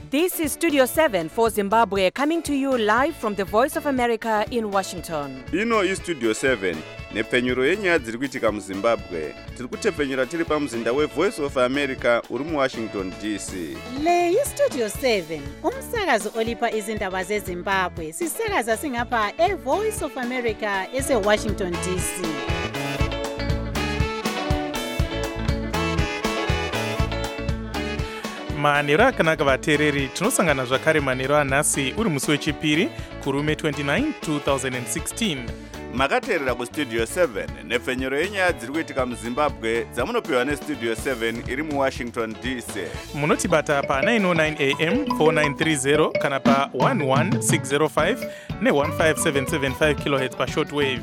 This is Studio 7 for Zimbabwe, coming to you live from the Voice of America in Washington. Ino iStudio 7 nepfenyuro yenyaya dziri kuitika muZimbabwe. Tiri kutepfenyura tiri pamuzinda weVoice of America uri muWashington DC. Le iStudio 7 umsakazo olipa izindaba zeZimbabwe. Sisakaza singapha eVoice of America eseWashington DC. Manero akanaka vateereri, tinosangana zvakare manero anhasi uri musi wechipiri kurume 29 2016. Makateerera kuStudio 7 nepfenyuro yenyaya dziri kuitika muZimbabwe dzamunopiwa neStudio 7 iri muWashington DC. Munotibata pa 909 AM 4930 kana pa 11605 ne15775 kHz pa shortwave.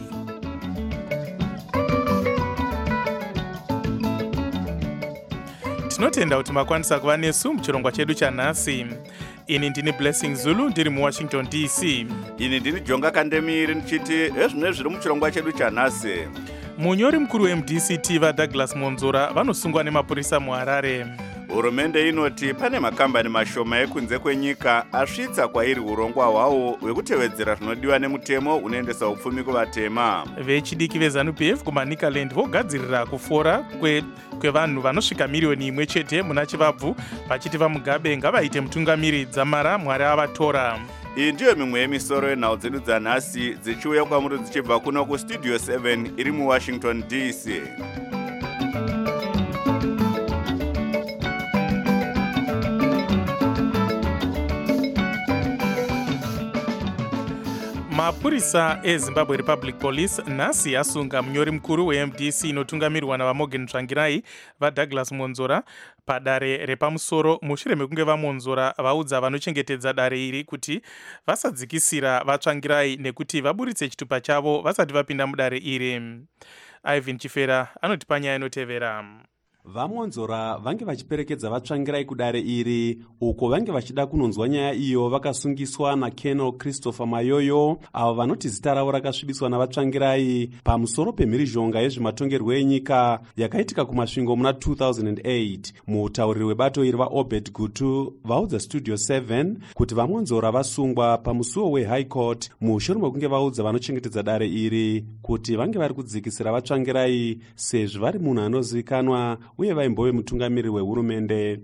Tinotenda kuti makwanisa kuva nesu muchirongwa chedu chanhasi. Ini ndini Blessing Zulu ndiri muWashington DC. Ini ndini Jonga Kandemiri ndichiti ezvimwe zviri muchirongwa chedu chanhasi. Munyori mukuru weMDCT vaDouglas Monzora vanosungwa nemapurisa muHarare. Hurumende inoti pane makambani mashoma ekunze kwenyika asvitsa kwairi urongwa hwawo hwekutevedzera zvinodiwa nemutemo unoendesa upfumi kuvatema. Vechidiki veZANU-PF kuManicaland vogadzirira kufora kwevanhu vanosvika miriyoni imwe chete muna chivabvu vachiti vaMugabe ngavaite mutungamiri dzamara Mwari avatora. Iyi ndiyo mimwe yemisoro yenhau dzedu dzanhasi dzichiuya kwamuri dzichibva kuno kuStudio 7 iri muWashington DC. Mapurisa eZimbabwe Republic Police nhasi asunga munyori mukuru weMDC inotungamirwa navaMorgan Tsvangirai vaDouglas Monzora padare repamusoro mushure mekunge vaMonzora vaudza vanochengetedza dare iri kuti vasadzikisira vaTsvangirai nekuti vaburitse chitupa chavo vasati vapinda mudare iri. Ivan Chifera anotipa nyaya inotevera. VaMonzora vange vachiperekedza vaTsvangirai kudare iri uko vange vachida kunonzwa nyaya iyo vakasungiswa naColonel Christopher Mayoyo avo vanoti zita ravo rakasvibiswa navaTsvangirai pamusoro pemhirizhonga yezvematongerwo enyika yakaitika kumasvingo muna 2008. Mutauriri webato iri vaObed Gutu vaudza Studio 7 kuti vaMonzora vasungwa pamusuwo weHigh Court mushure mekunge vaudza vanochengetedza dare iri kuti vange vari kudzikisira vaTsvangirai sezvo vari munhu anozivikanwa uye vaimbove mutungamiri wehurumende.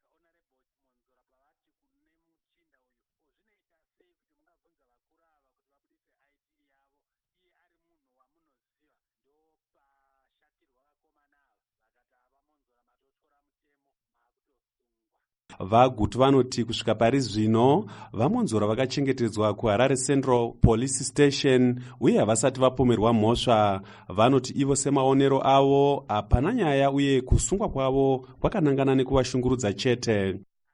VaGutu vanoti kusvika pari zvino vaMonzora vakachengetedzwa kuHarare Central Police Station uye havasati vapomerwa mhosva. Vanoti ivo semaonero avo hapana nyaya uye kusungwa kwavo kwakanangana nekuvashungurudza chete.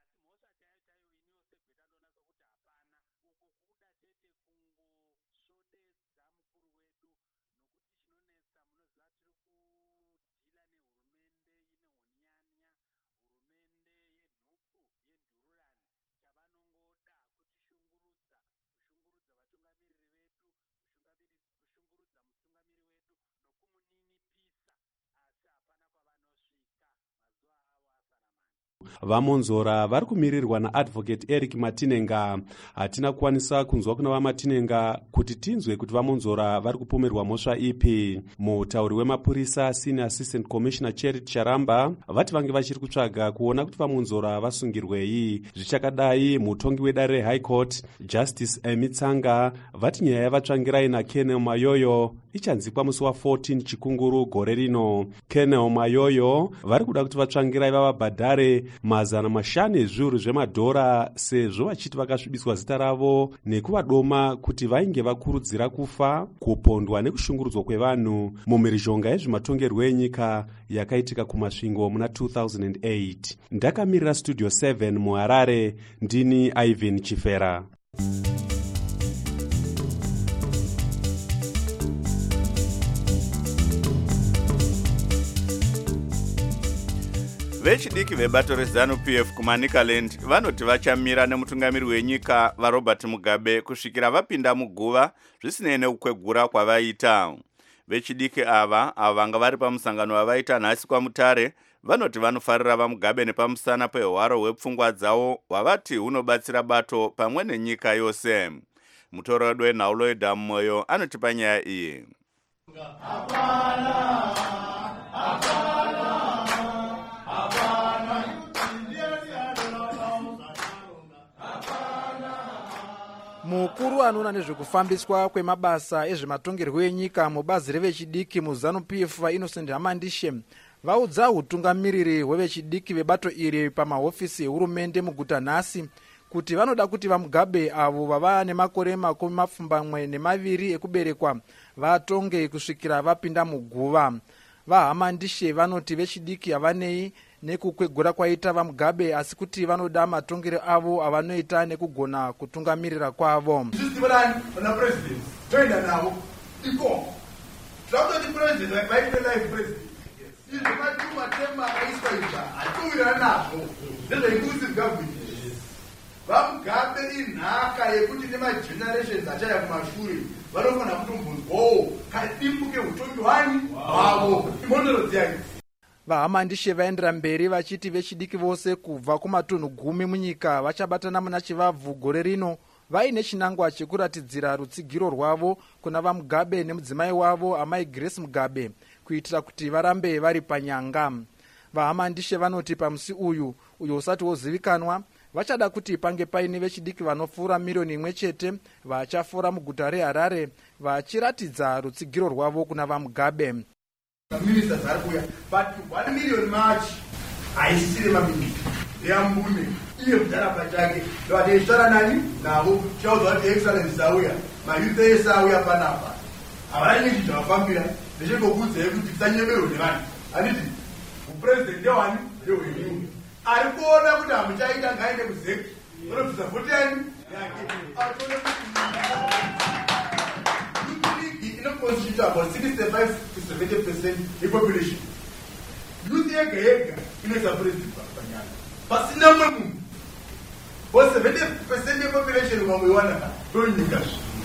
VaMonzora vari kumirirwa naAdvocate Eric Matinenga. Hatina kukwanisa kunzwa kuna vaMatinenga kuti tinzwe kuti vaMonzora vari kupomerwa mhosva ipi. Mutauri wemapurisa Senior Assistant Commissioner Charity Charamba vati vange vachiri kutsvaga kuona kuti vaMonzora vasungirwei. Zvichakadai mutongi wedare reHigh Court Justice Amy Tsanga vati nyaya yavaTsvangirai naColonel Mayoyo ichanzikwa musi wa14 Chikunguru gore rino. Colonel Mayoyo vari kuda kuti vaTsvangirai vavabhadhare $500 ezviuru zvemadhora sezvo vachiti vakasvibiswa zita ravo nekuvadoma kuti vainge vakurudzira kufa, kupondwa nekushungurudzwa kwevanhu mumhirizhonga yezvematongerwo enyika yakaitika kumasvingo muna 2008. Ndakamirira Studio 7 muHarare, ndini Ivan Chifera. Vechidiki vebato reZANU-PF kuManicaland vanoti vachamira nemutungamiri wenyika vaRobert Mugabe kusvikira vapinda muguva zvisinei neukwegura kwavaita. Vechidiki ava vanga vari pamusangano wavaita nhasi kwaMutare vanoti vanofarira vaMugabe nepamusana pehwaro hwepfungwa dzavo hwavati hunobatsira bato pamwe nenyika yose. Mutorodzi wenhau Lloyd Moyo anotipa nyaya iyi. Mukuru anoona nezvekufambiswa kwemabasa ezvematongerwo enyika mubazi revechidiki muZANU-PF Innocent Hamandishe vaudza utungamiriri hwevechidiki vebato iri pamahofisi ehurumende muguta nhasi kuti vanoda kuti vaMugabe avo vava nemakore 22 ekuberekwa vatonge kusvikira vapinda muguva. VaHamandishe vanoti vechidiki havanei nekukwegura kwaita vaMugabe asi kuti vanoda matongero avo avanoita nekugona kutungamirira kwavo. vaMugabe inhaka yekuti nemagenerations achaya kumashure vanofanira kutombonzwawo kadimbuke utongi hwavo imhondoro dziyani. VaHamandishe vaendera mberi vachiti vechidiki vose kubva kumatunhu 10 munyika vachabatana muna Chivabvu gore rino vaine chinangwa chekuratidzira rutsigiro rwavo kuna vaMugabe nemudzimai wavo amai Grace Mugabe kuitira kuti varambe vari panyanga. VaHamandishe vanoti pamusi uyu usati wozivikanwa vachada kuti pange paine vechidiki vanopfuura 1,000,000 vachafora muguta reHarare vachiratidza rutsigiro rwavo kuna vaMugabe. Ministers are here, but 1 million march haisisire maminista yambune iye mudhara pachake ndovateshara nani navo chaudzwa kuti excellence sauya mayuth ese auya panapa havana nyingi zvavafambira ndechengokudza kuti tisanyeberwa nevanhu handiti upresident ndewani ndehwenyungu ari kuona kuti hamuchaita ngaende kuzeki vanobvisa vhoti yani yake constitute about 65 to 70% the population. Youth yega inoisa president panyana. Pasina munhu. For 70% the population mamwewana tonyika.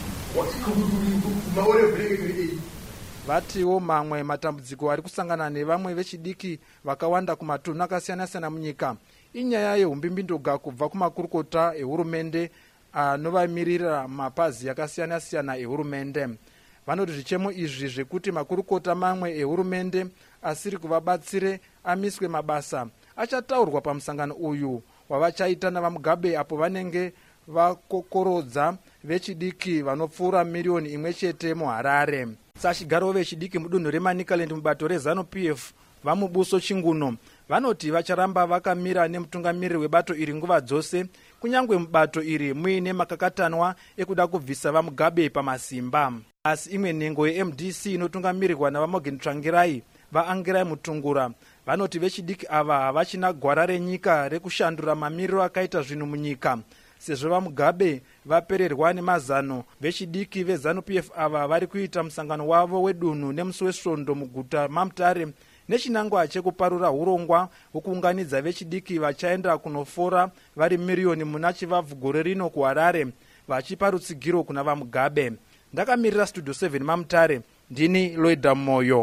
Maore breke vatiwo mamwe matambudziko ari kusangana nevamwe vechidiki vakawanda kumatunhu akasiyana-siyana munyika inyaya yehumbimbindoga kubva kumakurukota ehurumende anovamirira mapazi akasiyana-siyana ehurumende. Vanoti zvichemo izvi zvekuti makurukota mamwe ehurumende asiri kuvabatsire amiswe mabasa achataurwa pamusangano uyu wavachaita navaMugabe apo vanenge vakokorodza vechidiki vanopfuura 1,000,000 muHarare. Sachigaro vechidiki mudunhu reManicaland mubato reZANU-PF vaMubuso Chinguno vanoti vacharamba vakamira nemutungamiriri webato iri nguva dzose kunyangwe mubato iri muine makakatanwa ekuda kubvisa vaMugabe pamasimba. Asi imwe nhengo yeMDC inotungamirirwa navaMorgan Tsvangirai vaAngirai Mutungura vanoti vechidiki ava havachina gwara renyika rekushandura mamiriro akaita zvinhu munyika. Sezvo vaMugabe vapererwa nemazano, vechidiki veZANU-PF ava vari kuita musangano wavo wedunhu nemusi weSvondo muguta maMutare nechinangwa chekuparura urongwa hwokuunganidza vechidiki vachaenda kunofora vari 1,000,000 muna Chivabvu gore rino kuHarare vachipa rutsigiro kuna vaMugabe. Ndakamirira Studio 7 maMutare, ndini Lloyd Moyo.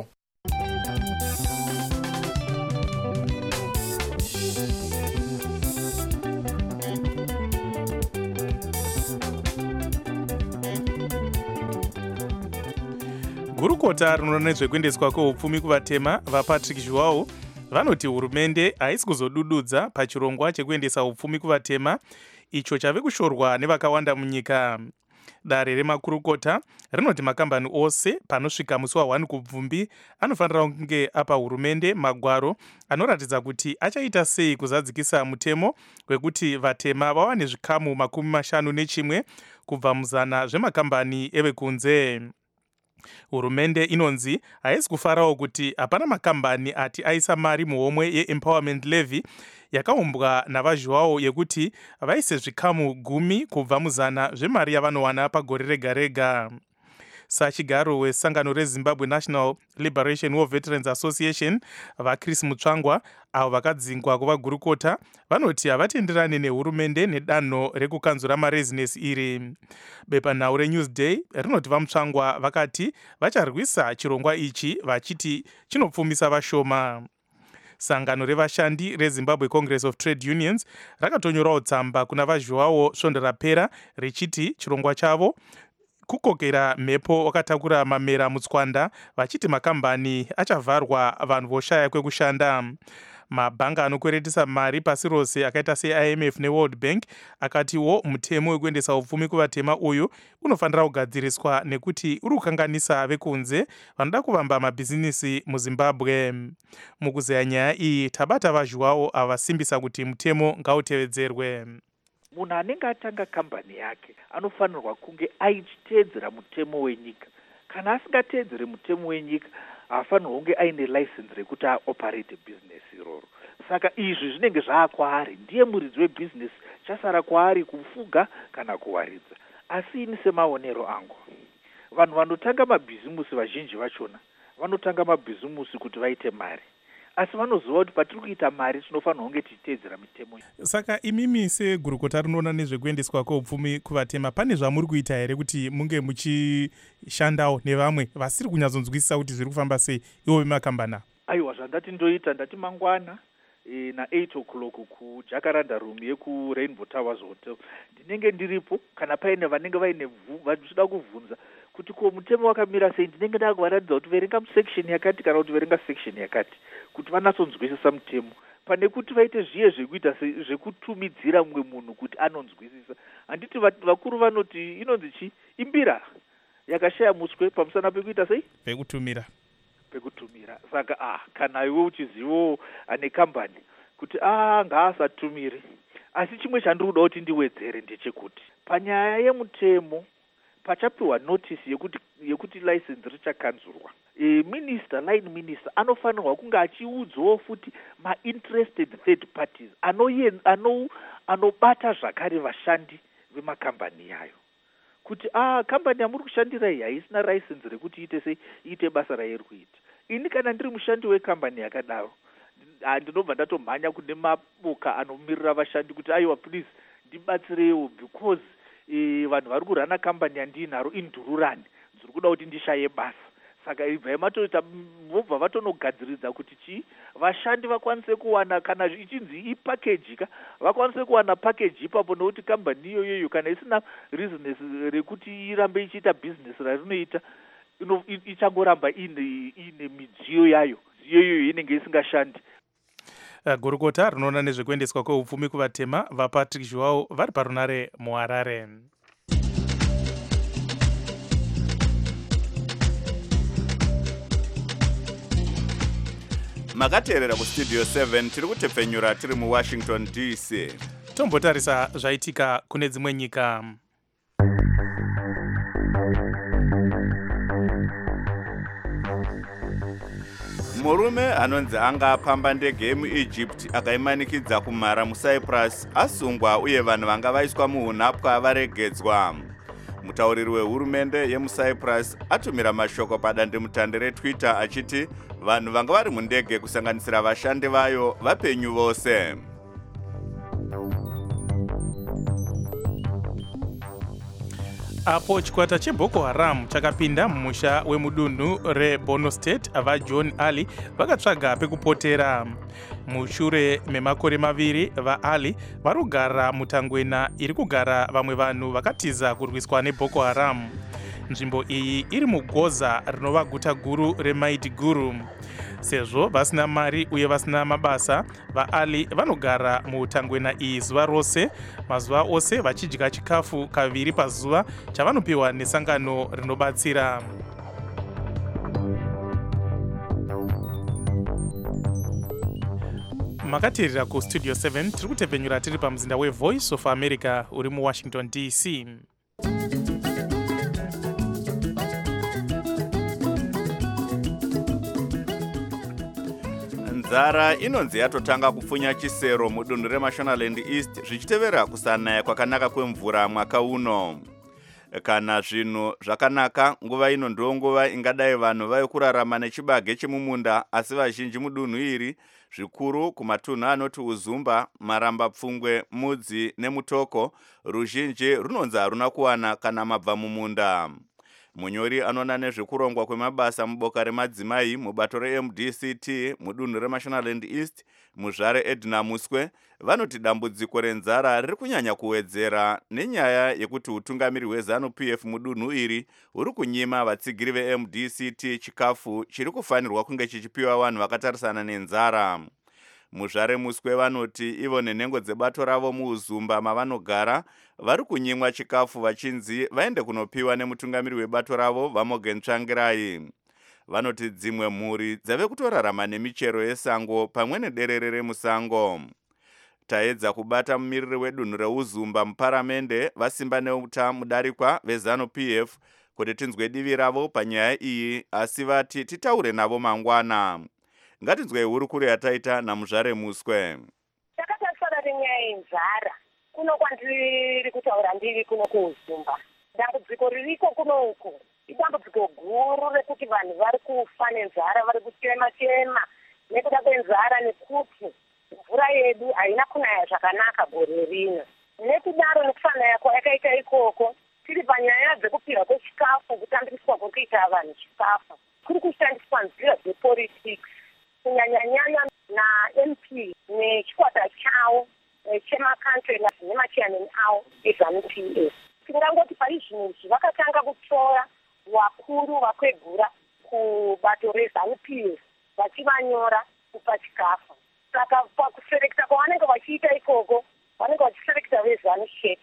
Gurukota rinoona nezvekuendeswa kweupfumi kuvatema vaPatrick Zhuwao vanoti hurumende haisi kuzodududza pachirongwa chekuendesa upfumi kuvatema icho chave kushorwa nevakawanda munyika. Dare remakurukota rinoti makambani ose panosvika musi wa1 kubvumbi anofanira kunge apa hurumende magwaro anoratidza kuti achaita sei kuzadzikisa mutemo wekuti vatema vawane zvikamu 51 kubva muzana zvemakambani evekunze. Hurumende inonzi haisi kufarawo kuti hapana makambani ati aisa mari muhomwe yeempowerment levy yakaumbwa navaZhuwao yekuti vaise zvikamu 10 kubva muzana zvemari yavanowana pagore rega rega. sachigaro wesangano rezimbabwe National Liberation War Veterans Association vaChris Mutsvangwa avo vakadzingwa kuvagurukota vanoti havatenderani nehurumende nedanho rekukanzura marezinesi iri. Bepanhau reNewsday rinoti vaMutsvangwa vakati vacharwisa chirongwa ichi vachiti chinopfumisa vashoma. Sangano revashandi reZimbabwe Congress of Trade Unions rakatonyorawo tsamba kuna vaJoao svondo rapera richiti chirongwa chavo kukokera mhepo wakatakura mamera mutswanda vachiti makambani achavharwa vanhu voshaya kwekushanda. Mabhanga anokweretesa mari pasi rose akaita seIMF neWorld Bank akatiwo mutemo wekuendesa upfumi kuvatema uyu unofanira kugadziriswa nekuti uri kukanganisa vekunze vanoda kuvamba mabhizinisi muZimbabwe. Mukuzeya nyaya iyi tabata vaJoao avasimbisa kuti mutemo ngautevedzerwe. Munhu anenge atanga kambani yake anofanirwa kunge aichiteedzera mutemo wenyika. Kana asingateedzeri mutemo wenyika haafanirwa kunge aine license rekuti aoperate business iroro. Saka izvi zvinenge zvaakwaari, ndiye muridzi webusiness, chasara kwaari kufuga kana kuwaridza. Asi ini semaonero angu, vanhu vanotanga mabhizimusi vazhinji vachona vanotanga mabhizimusi kuti vaite mari. Asi vanoziva kuti patiri kuita mari tinofanirwa kunge tichiteedzera mitemo. Saka imimi segurukota rinoona nezvekuendeswa kweupfumi kuvatema, pane zvamuri kuita here kuti munge muchishandawo nevamwe vasiri kunyatsonzwisisa kuti zviri kufamba sei ivo vemakambana? Aiwa, zvandati ndoita ndati mangwana na8 o'clock kuJacaranda Room yekuRainbow Towers Hotel ndinenge ndiripo. Kana paine vanenge vaine vachida kuvhunza kuti ko mutemo wakamira sei, ndinenge ndakuvaratidza kuti verenga section yakati kana kuti verenga section yakati kuti vanatsonzwisisa mutemo, pane kuti vaite zviye zvekuita zvekutumidzira mumwe munhu kuti anonzwisisa. Handiti vakuru vanoti inonzi chi imbira yakashaya muswe pamusana pekuita sei, pekutumira. Saka kana iwe uchizivo ane kambani kuti ngaasatumire. Asi chimwe chandiri kuda kuti ndiwedzere ndechekuti panyaya yemutemo pachapiwa notice yekuti license richakanzurwa, line minister anofanirwa kunge achiudzawo futi ma-interested third parties anobata zvakare vashandi vemakambani yayo kuti kambani yamuri kushandira iyi haisina license rekuti iite basa rairi kuita. Ini kana ndiri mushandi wekambani yakadaro ndinobva ndatomhanya kune maboka anomirira vashandi kuti aiwa please ndibatsirewo because vanhu vari kurana kambani yandinaro indururani, ndiri kuda kuti ndishaye basa. Saka ibva matoita vobva vatonogadziridza kuti vashandi vakwanise kuwana, kana ichinzi ipackage vakwanise kuwana package ipapo, nokuti kambani iyoyo kana isina reasons rekuti irambe ichiita business rarinoita ichangoramba ine midziyo yayo, iyoyo inenge isingashandi. Gurukota rinoona nezvekuendeswa kweupfumi kuvatema vaPatrick Joao vari parunare muHarare. Makateerera kustudio 7 tiri kutepfenyura tiri muWashington DC. Tombotarisa zvaitika kune dzimwe nyika. Murume anonzi anga apamba ndege yemuEgypt akaimanikidza kumhara muCyprus asungwa uye vanhu vanga vaiswa muunhapwa varegedzwa. Mutauriri wehurumende yemuCyprus atumira mashoko padandemutande reTwitter achiti vanhu vanga vari mundege kusanganisira vashandi vayo vapenyu vose. Apo chikwata cheBoko Haram chakapinda mumusha wemudunhu reBorno State, vaJohn Ali vakatsvaga pekupotera. Mushure memakore maviri, vaAli vari kugara mutangwena iri kugara vamwe vanhu vakatiza kurwiswa neBoko Haram. Nzvimbo iyi iri mugoza rinova guta guru reMaiduguri. Sezvo vasina mari uye vasina mabasa, vaAli vanogara mutangwena iyi zuva rose, mazuva ose vachidya chikafu kaviri pazuva chavanopiwa nesangano rinobatsira. Makateerera kustudio 7 tiri kutepfenyura tiri pamuzinda weVoice of America uri muWashington DC. Nzara inonzi yatotanga kupfunya chisero mudunhu reMashonaland East zvichitevera kusanaya kwakanaka kwemvura mwaka uno. Kana zvinhu zvakanaka, nguva ino ndiyo nguva ingadai vanhu vai kurarama nechibage chemumunda, asi vazhinji mudunhu iri, zvikuru kumatunhu anoti Uzumba, Maramba Pfungwe, Mudzi neMutoko, ruzhinji runonzi haruna kuwana kana mabva mumunda. Munyori anoona nezvekurongwa kwemabasa muboka remadzimai mubato reMDCT mudunhu reMashonaland East, Muzvare Edna Muswe, vanoti dambudziko renzara riri kunyanya kuwedzera nenyaya yekuti utungamiri hweZANU-PF mudunhu iri huri kunyima vatsigiri veMDCT chikafu chiri kufanirwa kunge chichipiwa vanhu vakatarisana nenzara. Muzvare Muswe vanoti ivo nenhengo dzebato ravo muUzumba mavanogara vari kunyimwa chikafu vachinzi vaende kunopiwa nemutungamiri webato ravo vaMorgan Tsvangirai. Vanoti dzimwe mhuri dzave kutorarama nemichero yesango pamwe nederere remusango. Taedza kubata mumiriri wedunhu reUzumba muparamende vasimba neuta mudarikwa veZANU-PF kuti tinzwe divi ravo panyaya iyi, asi vati titaure navo mangwana. Ngatinzwei hurukuro yataita naMuzvare Muswe. Takatarisana nenyaya yenzara kuno kwandiri kutaura ndiri kuno kuUzumba. Dambudziko ririko kunoku idambudziko guru rekuti vanhu vari kufa nenzara, vari kuchema nekuda kwenzara, nekuti mvura yedu haina kunaya zvakanaka gore rino. Nekudaro nekufanaya kwayakaita ikoko, tiri panyaya dzekupihwa kwechikafu, kutambiswa kwekuita vanhu chikafu, kuri kushandiswa nzira dzepolitics kunyanyanyanya naMP nechikwata chawo chemakantri nemachairman awo eZANU-PF. Tingangoti paizvinezvi vakatanga kutora wakuru vakwegura kubato reZANU-PF vachivanyora kupa chikafu. Saka pakuserekta kwavanenge vachiita ikoko, vanenge vachiserekta veZANU-PF,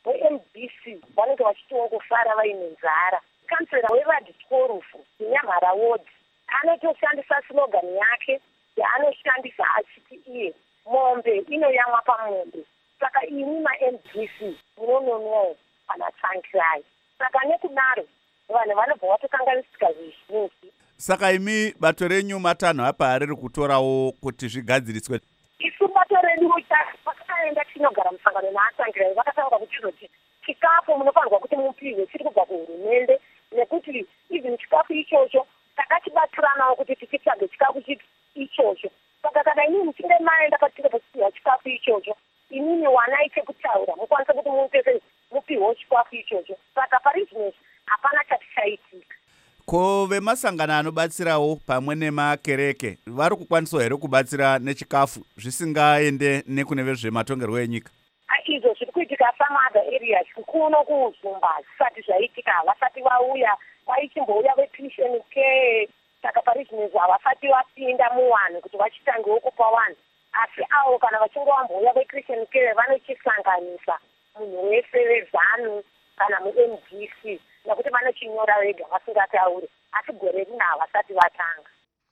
veMDC vanenge vachitongofara vaine nzara. Kansera weVadiscorufu Nyamhara Ward anotoshandisa slogan yake yaanoshandisa achiti iye mombe inoyamwa pamombe. Saka ini maMDC munononowo pana Tsvangirai. Saka nekudaro vanhu vanobva vatokanganisika zvizhinji. Saka imi bato renyu matanho apa hariri kutorawo kuti zvigadziriswe? Isu bato redu vakaenda tinogara musangano naTsangirai vakataura kuti zvoti chikafu munofanirwa kuti mupiwe chiri kubva kuhurumende, nekuti even chikafu ichocho takachibatsiranawo kuti tichitsvage chikafu ichocho. Saka kana inini muchinge maenda patinge pachipiwa chikafu ichocho, inini wanai chekutaura mukwanise kuti mupiwewo chikafu ichocho. Saka parizvinezvi hapana chatichaitika. Ko vemasangano anobatsirawo pamwe nemakereke vari kukwanisawo here kubatsira nechikafu zvisingaende nekune vezvematongerwo enyika? Izvo zviri kuitika some areas kuno kuUzumba zvisati zvaitika, havasati vauya, vaichimbouya vePension Care. Saka parizvinezvi havasati vapinda muvanhu kuti vachitangewo kupa vanhu, asi avo kana vachinge vambouya veChristian Care vanochisanganisa munhu wese weZANU kana muMDC, nekuti vanochinyora vega vasingatauri, asi gore rino havasati vatanga.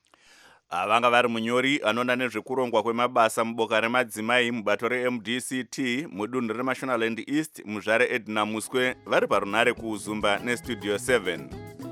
Vanga vari munyori anoona nezvekurongwa kwemabasa muboka remadzimai mubato reMDCT mudunhu reMashonaland East, Muzvare Edna Muswe, vari parunhare kuUzumba neStudio 7.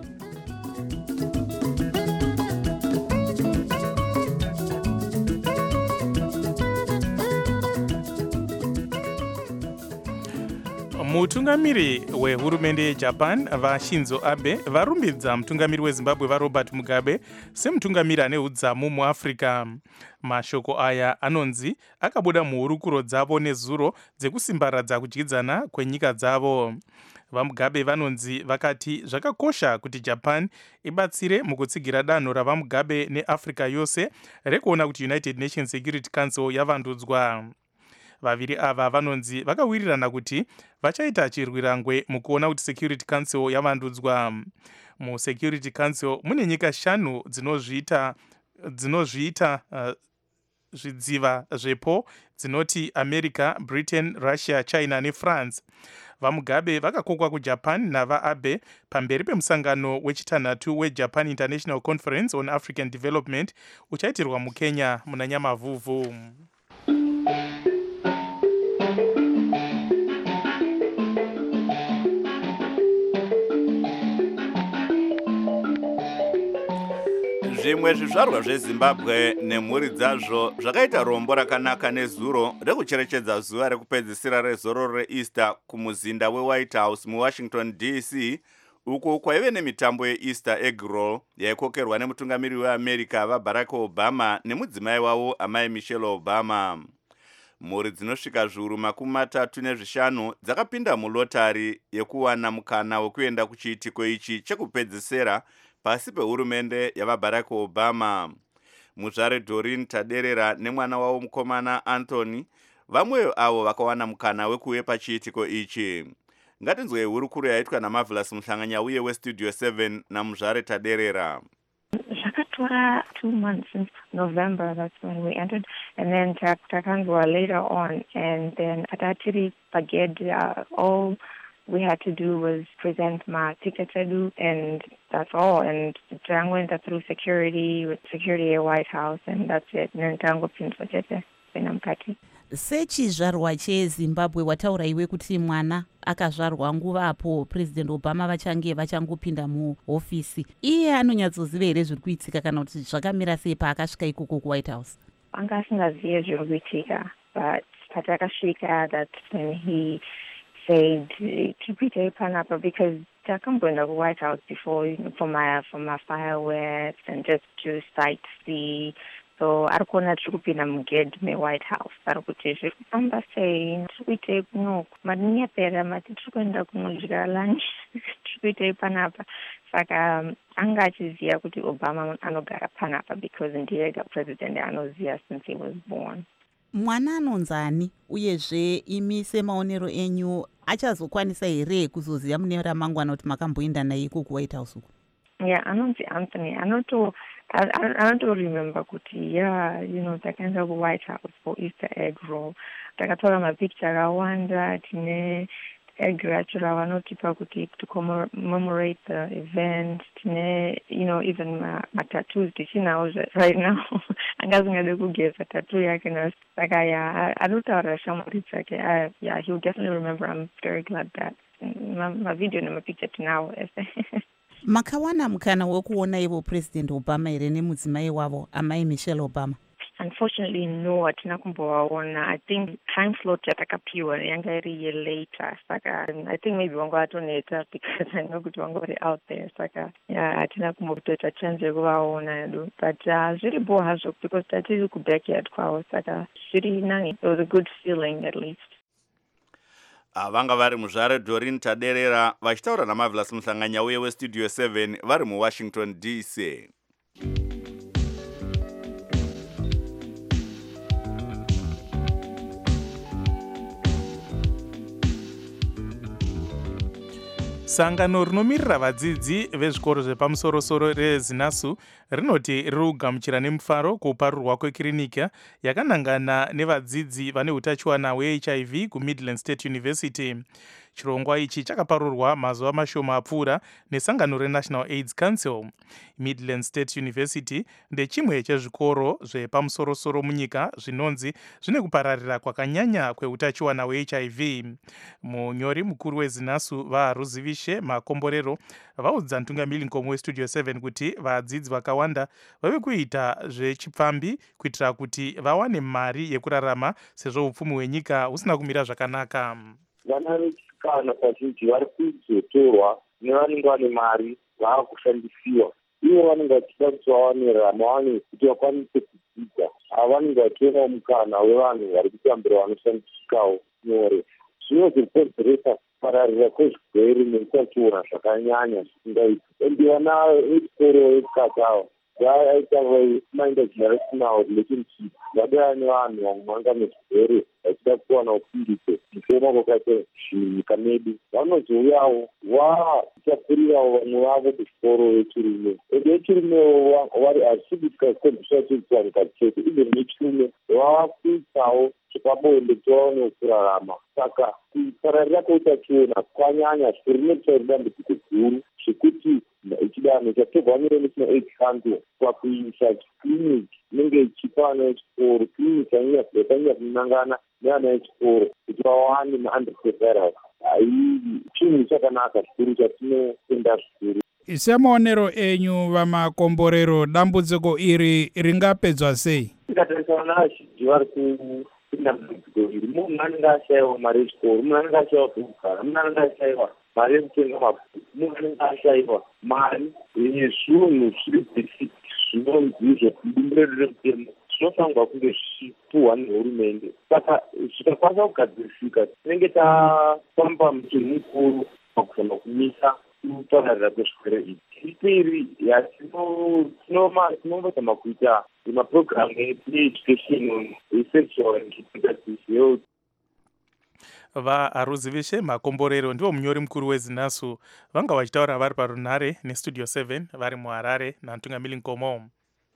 Mutungamiri wehurumende yeJapan vaShinzo Abe varumbidza mutungamiri weZimbabwe vaRobert Mugabe semutungamiri ane udzamu muAfrica. Mashoko aya anonzi akabuda muhurukuro dzavo nezuro dzekusimbaradza kudyidzana kwenyika dzavo. VaMugabe vanonzi vakati zvakakosha kuti Japan ibatsire mukutsigira danho ravaMugabe neAfrica yose rekuona kuti United Nations Security Council yavandudzwa. Vaviri ava vanonzi vakawirirana kuti vachaita chirwirangwe mukuona kuti Security Council yavandudzwa. MuSecurity Council mune nyika 5 dzinozviita zvidziva zvepo dzinoti America, Britain, Russia, China neFrance. VaMugabe vakakokwa kuJapan navaAbe pamberi pemusangano wechitanhatu weJapan International Conference on African Development uchaitirwa muKenya muna Nyamavhuvhu. zvimwe zvizvarwa zvezimbabwe nemhuri dzazvo zvakaita rombo rakanaka nezuro rekucherechedza zuva rekupedzisira rezororo reeaster kumuzinda wewhite house muwashington dc, uko kwaive nemitambo yeeaster egg roll yaikokerwa nemutungamiri weamerica vaBarack Obama nemudzimai wavo amai Michelle Obama. Mhuri dzinosvika zviuru 35 dzakapinda mulotari yekuwana mukana wekuenda kuchiitiko ichi chekupedzisira pasi pehurumende yavaBarack Obama. Muzvare Doreen Taderera nemwana wavo mukomana Anthony vamwe avo vakawana mukana wekuuya pachiitiko ichi. Ngatinzwe hurukuru yaitwa naMarvelous Muhlanganya uye weStudio 7 namuzvare Taderera. Zvakatora 2 months since November, that's when we entered, and then Takanzwa later on, and then atatiri paged, all we had to do was present my ticket and that's all, and I went through security with security at White House, and that's it. And then Tango Pinto Jete, then I'm Kati. Sechizvarwa cheZimbabwe wataura iwe kuti mwana akazvarwa nguvapo President Obama vachangopinda muhofisi. Iye anonyatsoziva here zviri kuitika kana kuti zvakamira sei paakasvika ikoko kuWhite House? Anga asingazive zviri kuitika, but patakasvika, that's when he said to Panapa, because takamboenda ku White House before, you know, for my fireworks and just to sightsee. So arikona tikupinda mugedhi meWhite House arikuti zviri kufamba sei, tirikuitei kunoku, madhinyapera mati tirikuenda kunodya lunch, tirikuitei Panapa. Saka anga achiziva kuti Obama anogara Panapa because ndiye president anoziva since he was born. Mwana anonzani uyezve imi semaonero enyu achazokwanisa here kuzoziva mune ramangwana kuti makamboenda naye iko kuWhite House uko? Yeah, anonzi Anthony. I don't remember kuti, yeah, you know, takaenda ku White House for Easter egg roll. Takatora mapicture akawanda, tine egg racho ravanotipa kuti to commemorate the event, tine, you know, even my tattoos tichinawo right now. Angazingade kugeza tattoo yake na saka, yeah, anotaura shamwari dzake. Yeah, he'll definitely remember. I'm very glad that my video na mapicture tinawo. Makawana mukana wekuona ivo President Obama here nemudzimai wavo amai Michelle Obama? Unfortunately, no, atina kumbowaona. I think time slot yatakapiwa yanga iri later. Saka, I think maybe wangu atoneta because I know kuti wangu vari out there. Saka, yeah, atina kumbotota chance yekuvaona. But zviri boha hazvo because tatiri ku backyard kwavo. Saka, zviri nani. It was a good feeling at least. Vanga vari muzvare Doreen Taderera vachitaura naMarvelous Muhlanganya uye weStudio 7 vari muWashington DC. Sangano rinomirira vadzidzi vezvikoro zvepamusoro-soro reZinasu rinoti riri kugamuchira nemufaro kuparurwa kwekirinika yakanangana nevadzidzi vane utachiwana hweHIV kuMidland State University. Chirongwa ichi chakaparurwa mazuva mashoma apfuura nesangano reNational AIDS Council. Midland State University ndechimwe chezvikoro zvepamusoro-soro munyika zvinonzi zvine kupararira kwakanyanya kweutachiwana hweHIV. Munyori mukuru weZinasu vaRuzivishe Makomborero vaudza mutungamiri nkomo weStudio 7 kuti vadzidzi vakawanda vave kuita zvechipfambi kuitira kuti vawane mari yekurarama sezvo upfumi hwenyika husina kumira zvakanaka. Vana vechisikana kazhinji vari kuzotorwa nevanenge vane mari vaakushandisiwa. Ivo vanenge vachida kuti vawane rama, vawane kuti vakwanise kudzidza. Ava vanenge vachionawo mukana wevanhu vari kutambira vanoshandisikawo nyore. Zvino zvirikonzeresa kupararira kwezvirwere neutachiona zvakanyanya zvisingaiti. Endi vana vechikoro vechikatava vaita vaminda generational relationship vadaya nevanhu vamwe vanga nezvirwere vachida kuwana upindike mufema kwakaita zvinyika medu. Vanozouyawo vachapfurirawo vamwe vavo kuchikoro vechirume. Ende vechirumewo vari hazvisibisika kukonzesa chechitsvanika chete, even vechirume vavakuitawo zvepabonde kuti vaone kurarama. Saka kupararira kweutachiona kwanyanya zvikuru nekuchairi dambudziko guru zvekuti chidanho chatorwa neNational AIDS Council pakuisa kiriniki inenge ichipa vana vechikoro, kiriniki yakanyanya kunangana nevana vechikoro kuti vawane ma-antiretroviral. Chinhu chakanaka zvikuru chatinotenda zvikuru. semaonero enyu vamakomborero dambudziko iri ringapedzwa sei? Tikatarisana navazhinji vari kupinda mudambudziko iri, munhu anenge ashayiwa mari yechikoro, munhu anenge ashayiwa pekugara, munhu anenge ashayiwa mari yekutenga mabhuku, munhu anenge ashayiwa mari yezvinhu zviri basic zvinonzi zvokubumbiro remutemo zvinofanirwa kunge zvichipuhwa nehurumende. Saka zvikakwanisa kugadzirisika tinenge tafamba mutunhu mukuru pakuzama kumisa kupararira kwezvirwere izvi. Chipiri, tinombozama kuita mapurogiramu eeducation esexual and reproductive health. vaharuzi veshe makomborero ndivo munyori mukuru wezinasu vanga vachitaura vari parunhare nestudio 7 vari muharare natungamiri nkomo.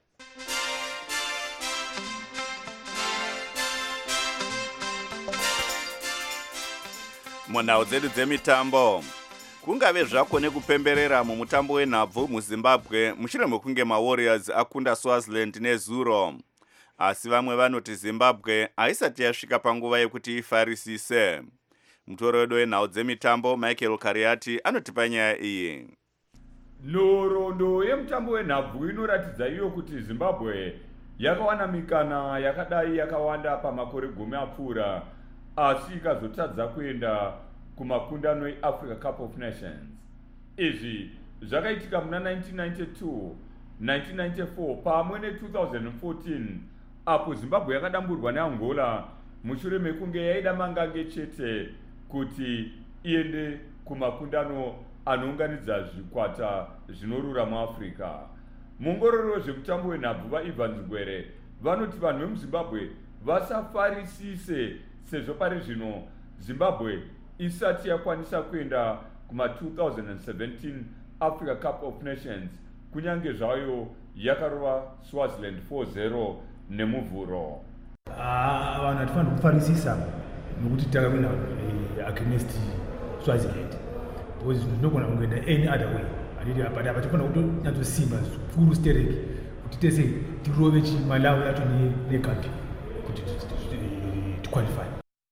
munhau dzedu dzemitambo, kungave zvako nekupemberera mumutambo wenhabvu muzimbabwe mushure mekunge mawarriors akunda swaziland nezuro, asi vamwe vanoti zimbabwe haisati yasvika panguva yekuti ifarisise. Mutoro wedu wenhau dzemitambo Michael Kariati anotipa nyaya iyi. nhoroondo yemutambo wenhabvu inoratidza iyo kuti zimbabwe yakawana mikana yakadai yakawanda pamakore 10 apfuura, asi ikazotadza kuenda kumakundano eAfrica Cup of Nations. Izvi zvakaitika muna 1992, 1994 pamwe ne2014 apo zimbabwe yakadamburwa neangola mushure mekunge yaida mangange chete kuti iende kumakundano anounganidza zvikwata zvinorura muAfrica. Muongorori wezvemutambo wenhabvu vaIvan Zigwere vanoti vanhu vemuzimbabwe vasafarisise sezvo pari zvino zimbabwe isati yakwanisa kuenda kuma2017 Africa Cup of Nations, kunyange zvayo yakarova Swaziland 4-0 nemuvhuro. Vanhu hatifanira kufarisisa nokuti takawina against Swaziland, because zvinogona kungoenda any other way. But hatifanira kutonyatsosimba zvikuru stereki kuti tese tirove Malawi yacho neGambia kuti tiqualify.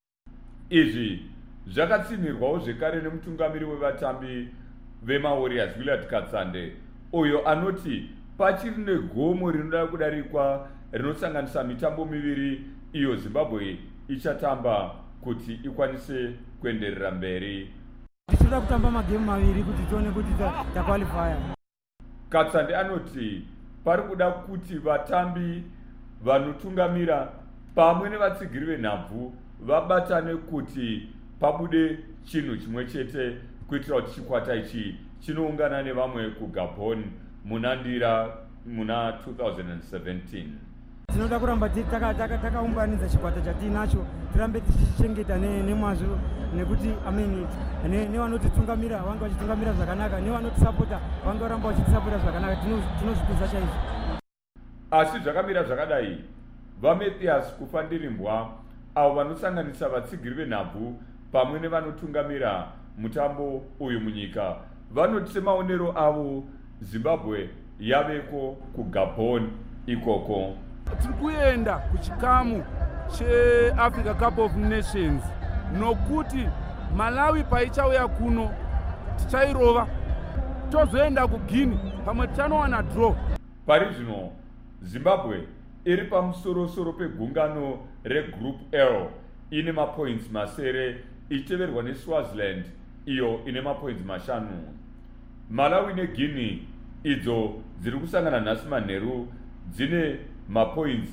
Izvi zvakatsimirwawo zvekare nemutungamiri wevatambi vemawarriors Willard Katsande, uyo anoti pachiri negomo rinoda kudarikwa rinosanganisa mitambo miviri iyo Zimbabwe ichatamba kuti ikwanise kuenderera mberi. Tichida kutamba magemu maviri kuti tione kuti taqualifya. Katsande anoti pari kuda kuti vatambi vanotungamira pamwe nevatsigiri venhabvu vabatane kuti pabude chinhu chimwe chete kuitira kuti chikwata ichi chinoungana nevamwe kuGabon munandira muna 2017. Tinoda kuramba takaumbanidza chikwata chatinacho, tirambe tichichengeta nemazvo, nekuti nevanotitungamira vanga vachitungamira zvakanaka, nevanotisapota vanga varamba vachitisapota zvakanaka, tinozvikuza chaizvo. Asi zvakamira zvakadai, vaMathias Kufandirimbwa avo vanosanganisa vatsigiri venhabvu pamwe nevanotungamira mutambo uyu munyika vanoti semaonero avo Zimbabwe yaveko kuGabon ikoko. Tiri kuenda kuchikamu cheAfrica Cup of Nations nokuti Malawi paichauya kuno tichairova, tozoenda kuGuinea pamwe tichanowana draw. Pari zvino Zimbabwe iri pamusorosoro pegungano reGroup L ine mapoints masere ichiteverwa neSwaziland iyo ine mapoints 5. Malawi neGuinea idzo dziri kusangana nhasi manheru dzine mapoints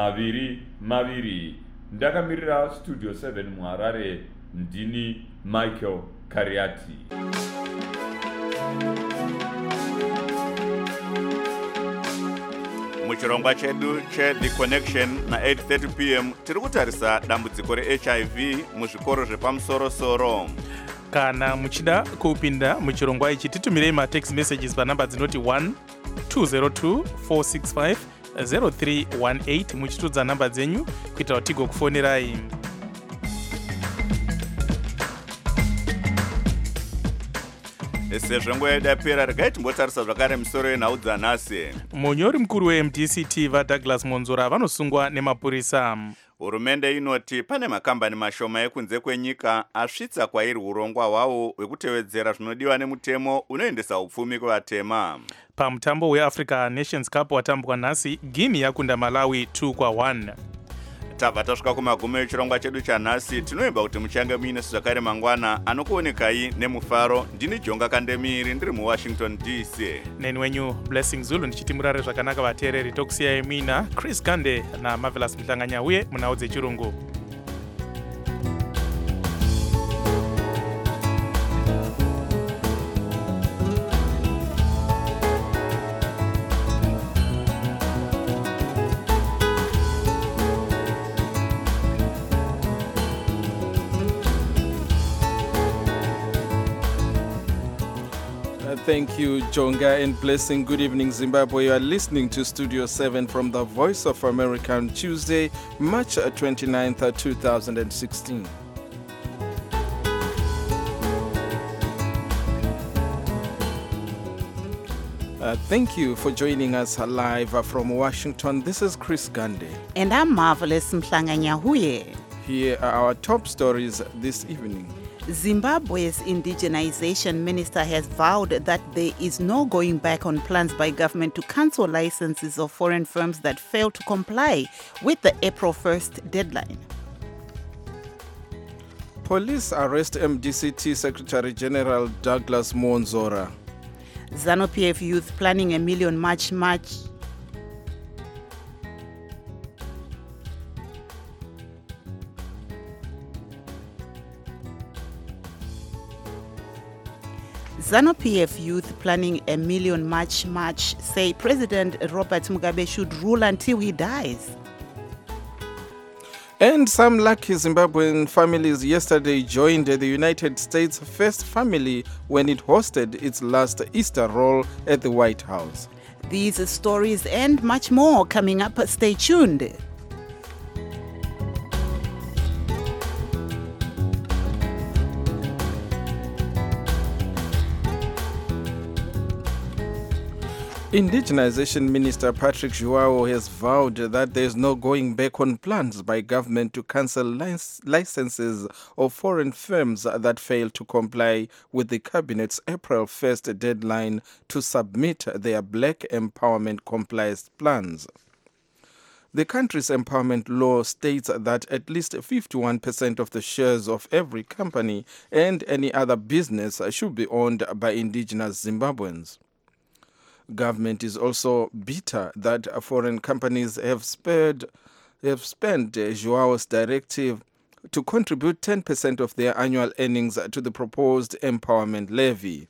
2-2. Ndakamirira Studio 7 muHarare, ndini Michael Kariati. Muchirongwa chedu cheThe Connection na 8:30 p.m. tiri kutarisa dambudziko reHIV muzvikoro zvepamusorosoro. Kana muchida kupinda muchirongwa ichi titumirei matext messages panhamba dzinoti 1-202-465-0318 muchitudza nhamba dzenyu kuitira kuti tigokufonirai. Sezvo nguva yedu yapera, regai timbotarisa zvakare misoro yenhau dzanhasi. Munyori mukuru weMDCT vaDouglas Monzora vanosungwa nemapurisa. Hurumende inoti pane makambani mashoma ekunze kwenyika asvitsa kwairi urongwa hwawo hwekutevedzera zvinodiwa nemutemo unoendesa upfumi kuvatema. Pamutambo weAfrica Nations Cup watambwa nhasi, Guinea yakunda Malawi 2-1. Tabva tasvika kumagumo echirongwa chedu chanhasi. Tinoimba kuti muchange muine zvakare mangwana. Anokuonekai nemufaro ndini Jonga Kandemiri ndiri muWashington DC. Neni wenyu Blessing Zulu ndichiti murare zvakanaka vateereri. Tokusiyai mina Chris Gande naMarvelous Mhlanganya uye munhau dzechirungu. Thank you, Jonga, and Blessing. Good evening, Zimbabwe. You are listening to Studio 7 from the Voice of America on Tuesday, March 29th, 2016. Thank you for joining us live from Washington. This is Chris Gande. And I'm Marvelous Mhlanganya Huye. Here are our top stories this evening. Zimbabwe's indigenization minister has vowed that there is no going back on plans by government to cancel licenses of foreign firms that fail to comply with the April 1st deadline. Police arrest MDCT Secretary General Douglas Mwonzora. ZANU-PF youth planning a million march. ZANU-PF youth planning a million march say President Robert Mugabe should rule until he dies. And some lucky Zimbabwean families yesterday joined the United States First Family when it hosted its last Easter roll at the White House. These stories and much more coming up. Stay tuned. Indigenization Minister Patrick Joao has vowed that there is no going back on plans by government to cancel licenses of foreign firms that fail to comply with the Cabinet's April 1st deadline to submit their Black Empowerment Compliance plans. The country's empowerment law states that at least 51% of the shares of every company and any other business should be owned by indigenous Zimbabweans. Government is also bitter that foreign companies have spent Joao's directive to contribute 10% of their annual earnings to the proposed empowerment levy.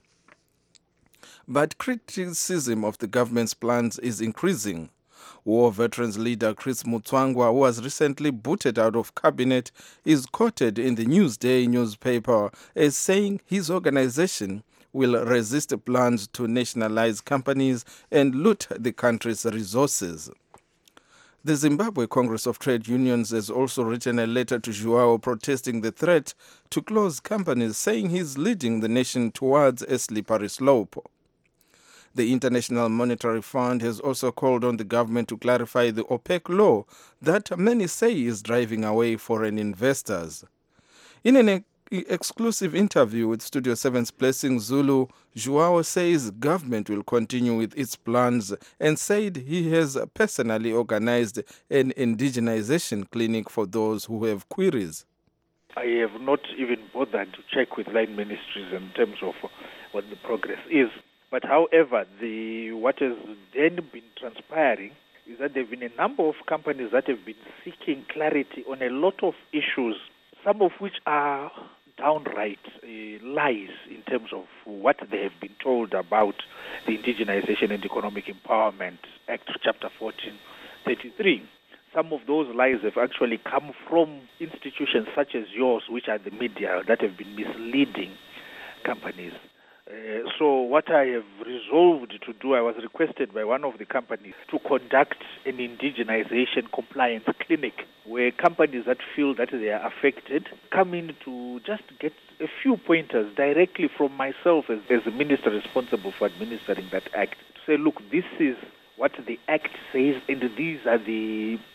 But criticism of the government's plans is increasing. War veterans leader Chris Mutsvangwa, who was recently booted out of cabinet, is quoted in the Newsday newspaper as saying his organization will resist plans to nationalize companies and loot the country's resources. The Zimbabwe Congress of Trade Unions has also written a letter to Joao protesting the threat to close companies, saying he's leading the nation towards a slippery slope. The International Monetary Fund has also called on the government to clarify the opaque law that many say is driving away foreign investors. In an exclusive interview with Studio 7's Blessing Zulu, Joao says government will continue with its plans and said he has personally organized an indigenization clinic for those who have queries. I have not even bothered to check with line ministries in terms of what the progress is. But however, what has then been transpiring is that there have been a number of companies that have been seeking clarity on a lot of issues, some of which are downright lies in terms of what they have been told about the Indigenization and Economic Empowerment Act, Chapter 1433. Some of those lies have actually come from institutions such as yours, which are the media, that have been misleading companies. So what I have resolved to do, I was requested by one of the companies to conduct an indigenization compliance clinic where companies that feel that they are affected come in to just get a few pointers directly from myself as the minister responsible for administering that act. To say, look, this is what the act says and these are the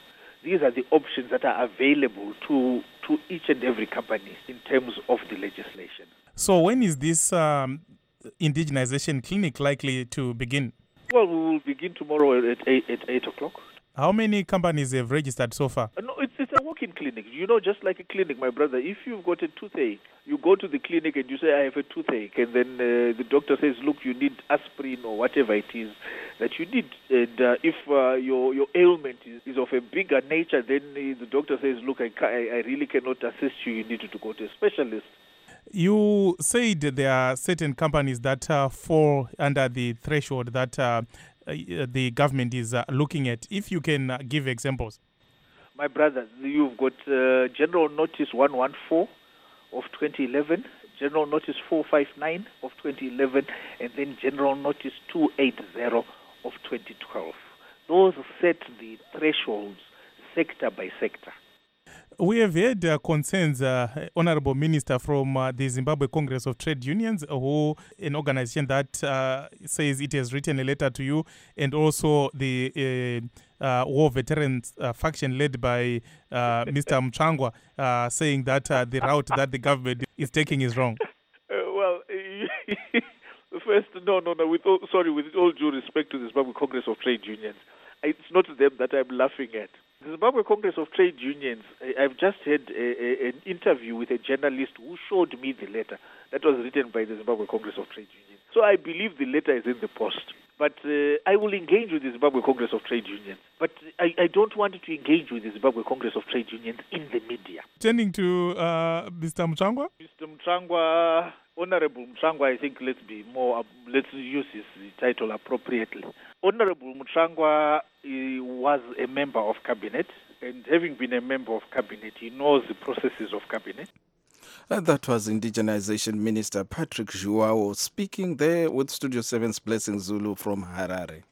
these are the options that are available to each and every company in terms of the legislation. So when is this indigenization clinic likely to begin? Well, we will begin tomorrow at 8 o'clock. How many companies have registered so far? No, it's a walk-in clinic. Just like a clinic, my brother. If you've got a toothache, you go to the clinic and you say, I have a toothache. And then the doctor says, look, you need aspirin or whatever it is that you need. And if your ailment is of a bigger nature, then the doctor says, look, I really cannot assist you. You need to go to a specialist. You said there are certain companies that fall under the threshold that the government is looking at. If you can give examples. My brother, you've got General Notice 114 of 2011, General Notice 459 of 2011, and then General Notice 280 of 2012. Those set the thresholds sector by sector. We have heard concerns, Honorable Minister, from the Zimbabwe Congress of Trade Unions, an organization that says it has written a letter to you, and also the war veterans faction led by Mr. Mchangwa, saying that the route that the government is taking is wrong. First, no. With all due respect to the Zimbabwe Congress of Trade Unions, it's not them that I'm laughing at. The Zimbabwe Congress of Trade Unions, I've just had an interview with a journalist who showed me the letter that was written by the Zimbabwe Congress of Trade Unions. So I believe the letter is in the post. But I will engage with the Zimbabwe Congress of Trade Unions. But I don't want to engage with the Zimbabwe Congress of Trade Unions in the media. Turning to Mr. Mchangwa? Mr. Mchangwa, Honorable Mchangwa, I think let's use his title appropriately. Honorable Mchangwa was a member of cabinet, and having been a member of cabinet, he knows the processes of cabinet. That was Indigenization Minister Patrick Zhuwao speaking there with Studio 7's Blessing Zulu from Harare.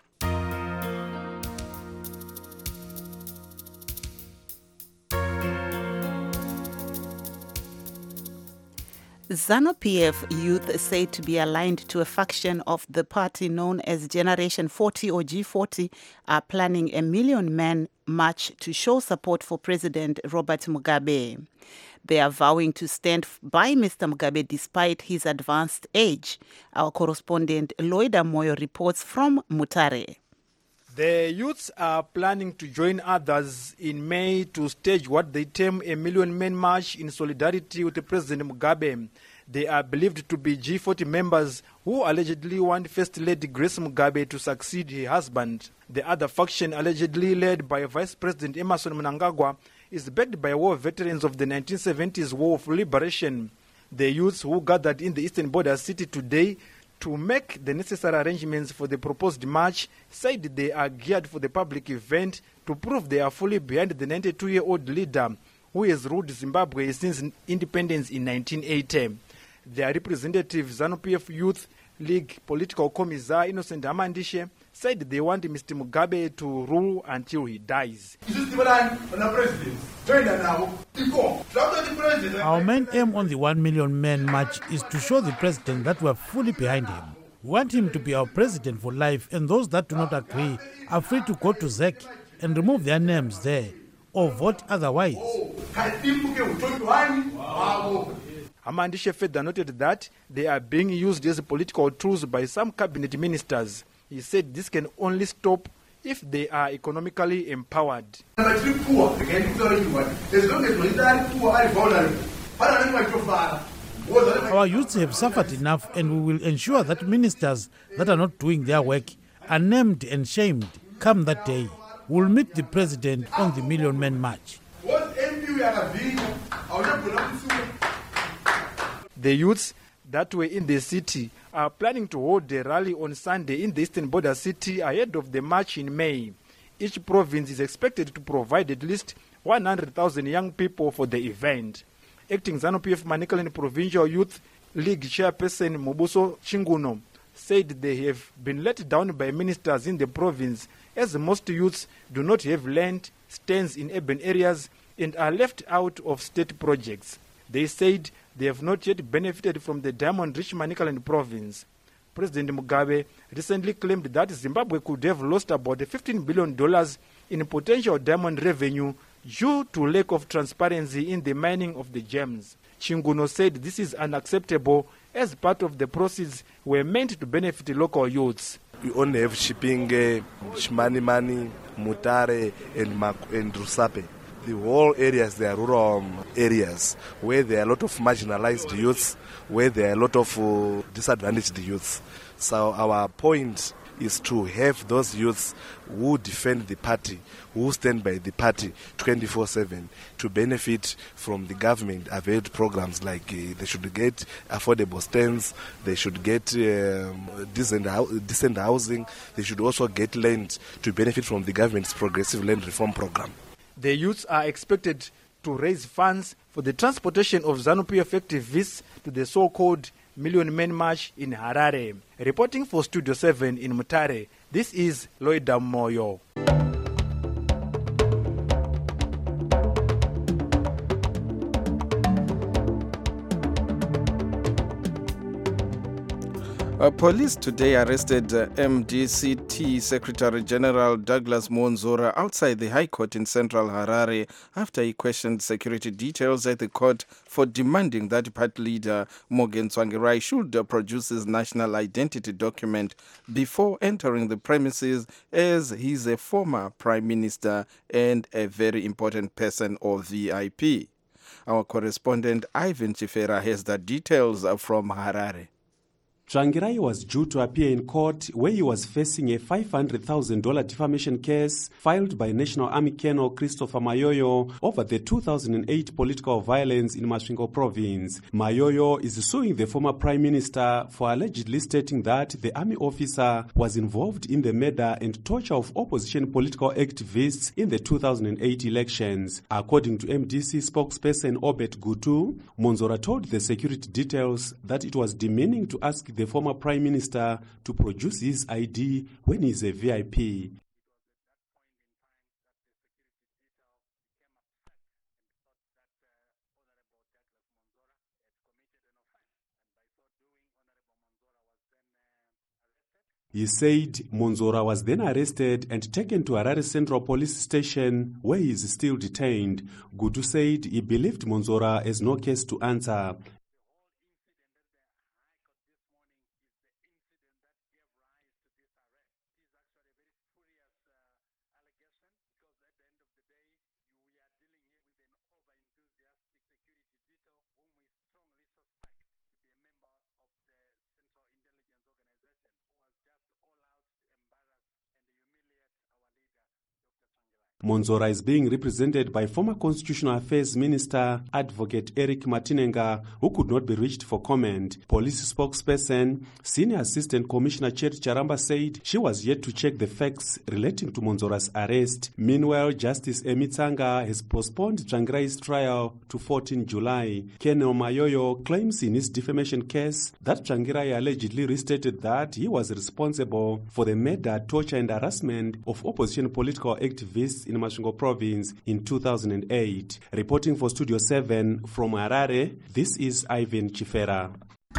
ZANU-PF youth said to be aligned to a faction of the party known as Generation 40 or G40 are planning a million-man march to show support for President Robert Mugabe. They are vowing to stand by Mr. Mugabe despite his advanced age. Our correspondent Loida Moyo reports from Mutare. The youths are planning to join others in May to stage what they term a million-man march in solidarity with President Mugabe. They are believed to be G40 members who allegedly want First Lady Grace Mugabe to succeed her husband. The other faction, allegedly led by Vice President Emmerson Mnangagwa, is backed by war veterans of the 1970s War of Liberation. The youths who gathered in the eastern border city today to make the necessary arrangements for the proposed march said they are geared for the public event to prove they are fully behind the 92-year-old leader who has ruled Zimbabwe since independence in 1980. Their representative, ZANU-PF Youth League political commissar Innocent Amandishe, said they want Mr. Mugabe to rule until he dies. Our main aim on the 1 million man march is to show the president that we are fully behind him. We want him to be our president for life, and those that do not agree are free to go to ZEC and remove their names there or vote otherwise. Amandishe further noted that they are being used as political tools by some cabinet ministers. He said this can only stop if they are economically empowered. Our youths have suffered enough, and we will ensure that ministers that are not doing their work are named and shamed come that day. We will meet the president on the Million Man March. The youths that were in the city are planning to hold a rally on Sunday in the eastern border city ahead of the march in May. Each province is expected to provide at least 100,000 young people for the event. Acting ZANU-PF Manicaland Provincial Youth League chairperson Mubuso Chinguno said they have been let down by ministers in the province as most youths do not have land, stands in urban areas and are left out of state projects. They said they have not yet benefited from the diamond-rich Manicaland province. President Mugabe recently claimed that Zimbabwe could have lost about $15 billion in potential diamond revenue due to lack of transparency in the mining of the gems. Chinguno said this is unacceptable as part of the proceeds were meant to benefit local youths. We only have shipping, Chimani, Mutare, and Rusape. The whole areas, they are rural areas where there are a lot of marginalized youths, where there are a lot of disadvantaged youths. So our point is to have those youths who defend the party, who stand by the party 24/7 to benefit from the government availed programs like they should get affordable stands, they should get decent housing, they should also get land to benefit from the government's progressive land reform program. The youths are expected to raise funds for the transportation of ZANU-PF activists to the so-called Million Men March in Harare. Reporting for Studio 7 in Mutare, this is Loida Moyo. Police today arrested MDCT Secretary General Douglas Monzora outside the High Court in central Harare after he questioned security details at the court for demanding that party leader Morgan Tsvangirai should produce his national identity document before entering the premises, as he's a former prime minister and a very important person or VIP. Our correspondent Ivan Chifera has the details from Harare. Tsvangirai was due to appear in court where he was facing a $500,000 defamation case filed by National Army Colonel Christopher Mayoyo over the 2008 political violence in Masvingo province. Mayoyo is suing the former prime minister for allegedly stating that the army officer was involved in the murder and torture of opposition political activists in the 2008 elections. According to MDC spokesperson Obet Gutu, Monzora told the security details that it was demeaning to ask the former prime minister to produce his ID when he's a VIP. He said Monzora was then arrested and taken to Harare Central Police Station where he is still detained. Gutu said he believed Monzora has no case to answer. Monzora is being represented by former Constitutional Affairs Minister Advocate Eric Matinenga, who could not be reached for comment. Police spokesperson, Senior Assistant Commissioner Chet Charamba said she was yet to check the facts relating to Monzora's arrest. Meanwhile, Justice Emitsanga has postponed Tsvangirai's trial to 14 July. Colonel Mayoyo claims in his defamation case that Tsvangirai allegedly restated that he was responsible for the murder, torture and harassment of opposition political activists in Masvingo province in 2008. Reporting for Studio 7 from Harare, this is Ivan Chifera.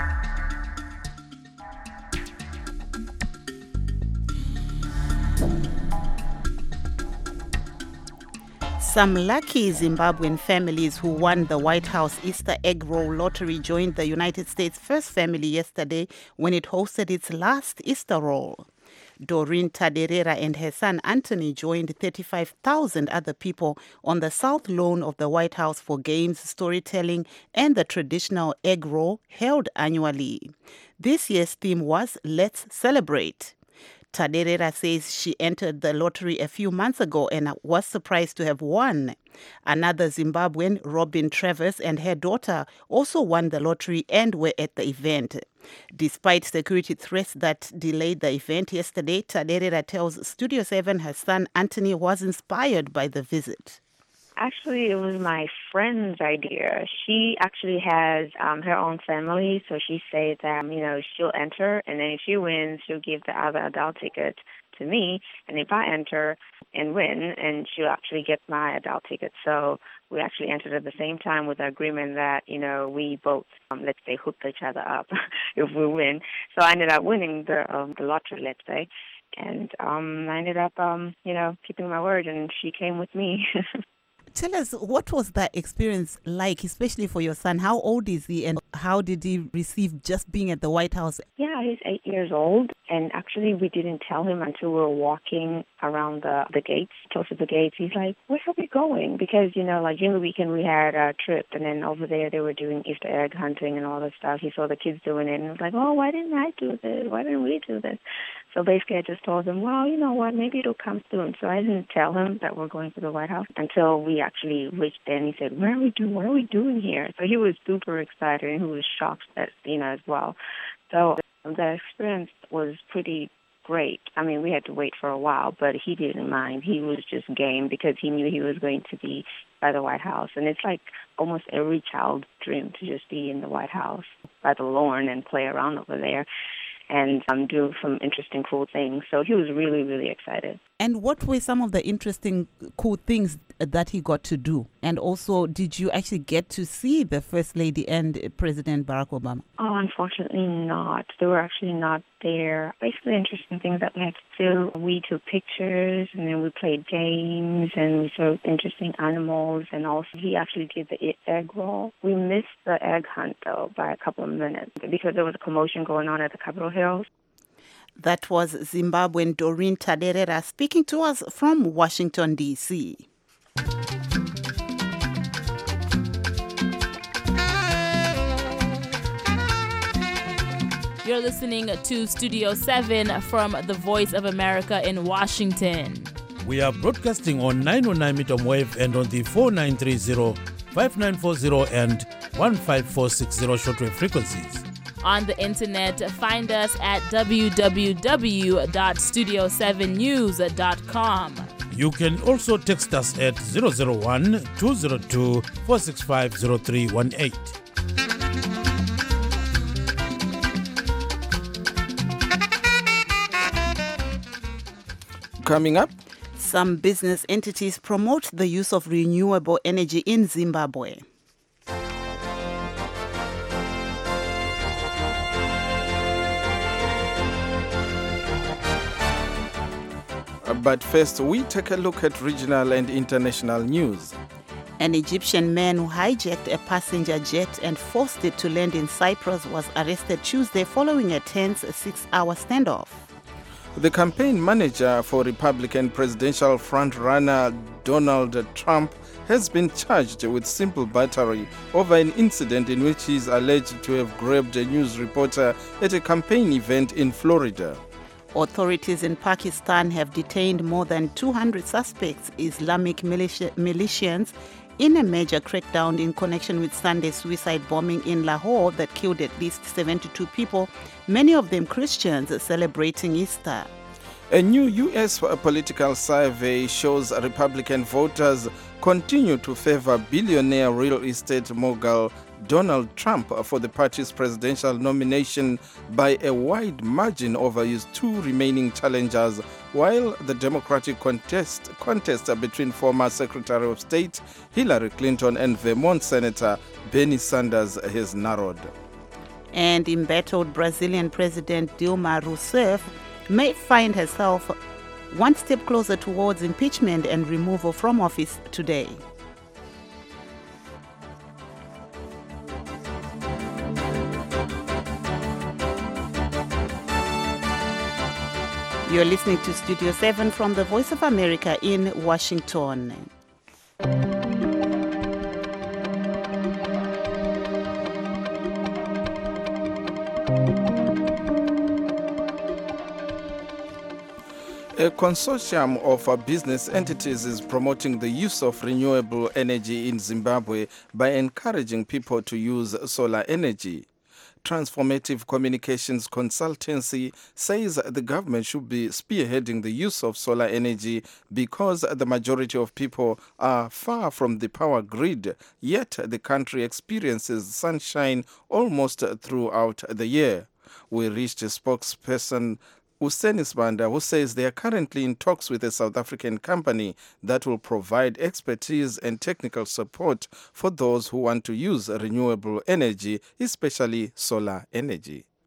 Some lucky Zimbabwean families who won the White House Easter egg roll lottery joined the United States First Family yesterday when it hosted its last Easter roll. Doreen Taderera and her son Anthony joined 35,000 other people on the south lawn of the White House for games, storytelling, and the traditional egg roll held annually. This year's theme was Let's Celebrate. Taderera says she entered the lottery a few months ago and was surprised to have won. Another Zimbabwean, Robin Travers, and her daughter also won the lottery and were at the event. Despite security threats that delayed the event yesterday, Taderera tells Studio 7 her son Anthony was inspired by the visit. Actually, it was my friend's idea. She actually has her own family, so she said that, she'll enter, and then if she wins, she'll give the other adult ticket to me, and if I enter and win, and she'll actually get my adult ticket. So we actually entered at the same time with the agreement that, we both, let's say, hook each other up if we win. So I ended up winning the lottery, let's say. And I ended up, keeping my word, and she came with me. Tell us, what was that experience like, especially for your son? How old is he, and how did he receive just being at the White House? Yeah, he's 8 years old, and actually we didn't tell him until we were walking around the gates, close to the gates. He's like, where are we going? Because, during the weekend we had a trip, and then over there they were doing Easter egg hunting and all this stuff. He saw the kids doing it, and he was like, oh, why didn't I do this? Why didn't we do this? So basically I just told him, well, you know what, maybe it'll come soon. So I didn't tell him that we're going to the White House until we actually reached there, and he said, what are we doing here? So he was super excited, and he was shocked as well. So the experience was pretty great. I mean, we had to wait for a while, but he didn't mind. He was just game because he knew he was going to be by the White House. And it's like almost every child's dream to just be in the White House by the lawn and play around over there and do some interesting, cool things. So he was really, really excited. And what were some of the interesting, cool things that he got to do? And also, did you actually get to see the First Lady and President Barack Obama? Oh, unfortunately not. They were actually not there. Basically, interesting things that we had to do. We took pictures, and then we played games, and we saw interesting animals, and also he actually did the egg roll. We missed the egg hunt, though, by a couple of minutes because there was a commotion going on at the Capitol Hill. That was Zimbabwean Doreen Taderera speaking to us from Washington, D.C. You're listening to Studio 7 from the Voice of America in Washington. We are broadcasting on 909 medium wave and on the 4930, 5940 and 15460 shortwave frequencies. On the internet, find us at www.studio7news.com. You can also text us at 001-202-465-0318. Coming up, some business entities promote the use of renewable energy in Zimbabwe. But first, we take a look at regional and international news. An Egyptian man who hijacked a passenger jet and forced it to land in Cyprus was arrested Tuesday following a tense 6-hour standoff. The campaign manager for Republican presidential frontrunner Donald Trump has been charged with simple battery over an incident in which he is alleged to have grabbed a news reporter at a campaign event in Florida. Authorities in Pakistan have detained more than 200 suspects, Islamic militians, in a major crackdown in connection with Sunday's suicide bombing in Lahore that killed at least 72 people, many of them Christians celebrating Easter. A new U.S. political survey shows Republican voters continue to favor billionaire real estate mogul Donald Trump for the party's presidential nomination by a wide margin over his two remaining challengers, while the Democratic contest between former Secretary of State Hillary Clinton and Vermont Senator Bernie Sanders has narrowed. And embattled Brazilian President Dilma Rousseff may find herself one step closer towards impeachment and removal from office today. You're listening to Studio 7 from the Voice of America in Washington. A consortium of business entities is promoting the use of renewable energy in Zimbabwe by encouraging people to use solar energy. Transformative Communications Consultancy says the government should be spearheading the use of solar energy because the majority of people are far from the power grid, yet the country experiences sunshine almost throughout the year. We reached a spokesperson, Usenis Banda, who says they are currently in talks with a South African company that will provide expertise and technical support for those who want to use renewable energy, especially solar energy.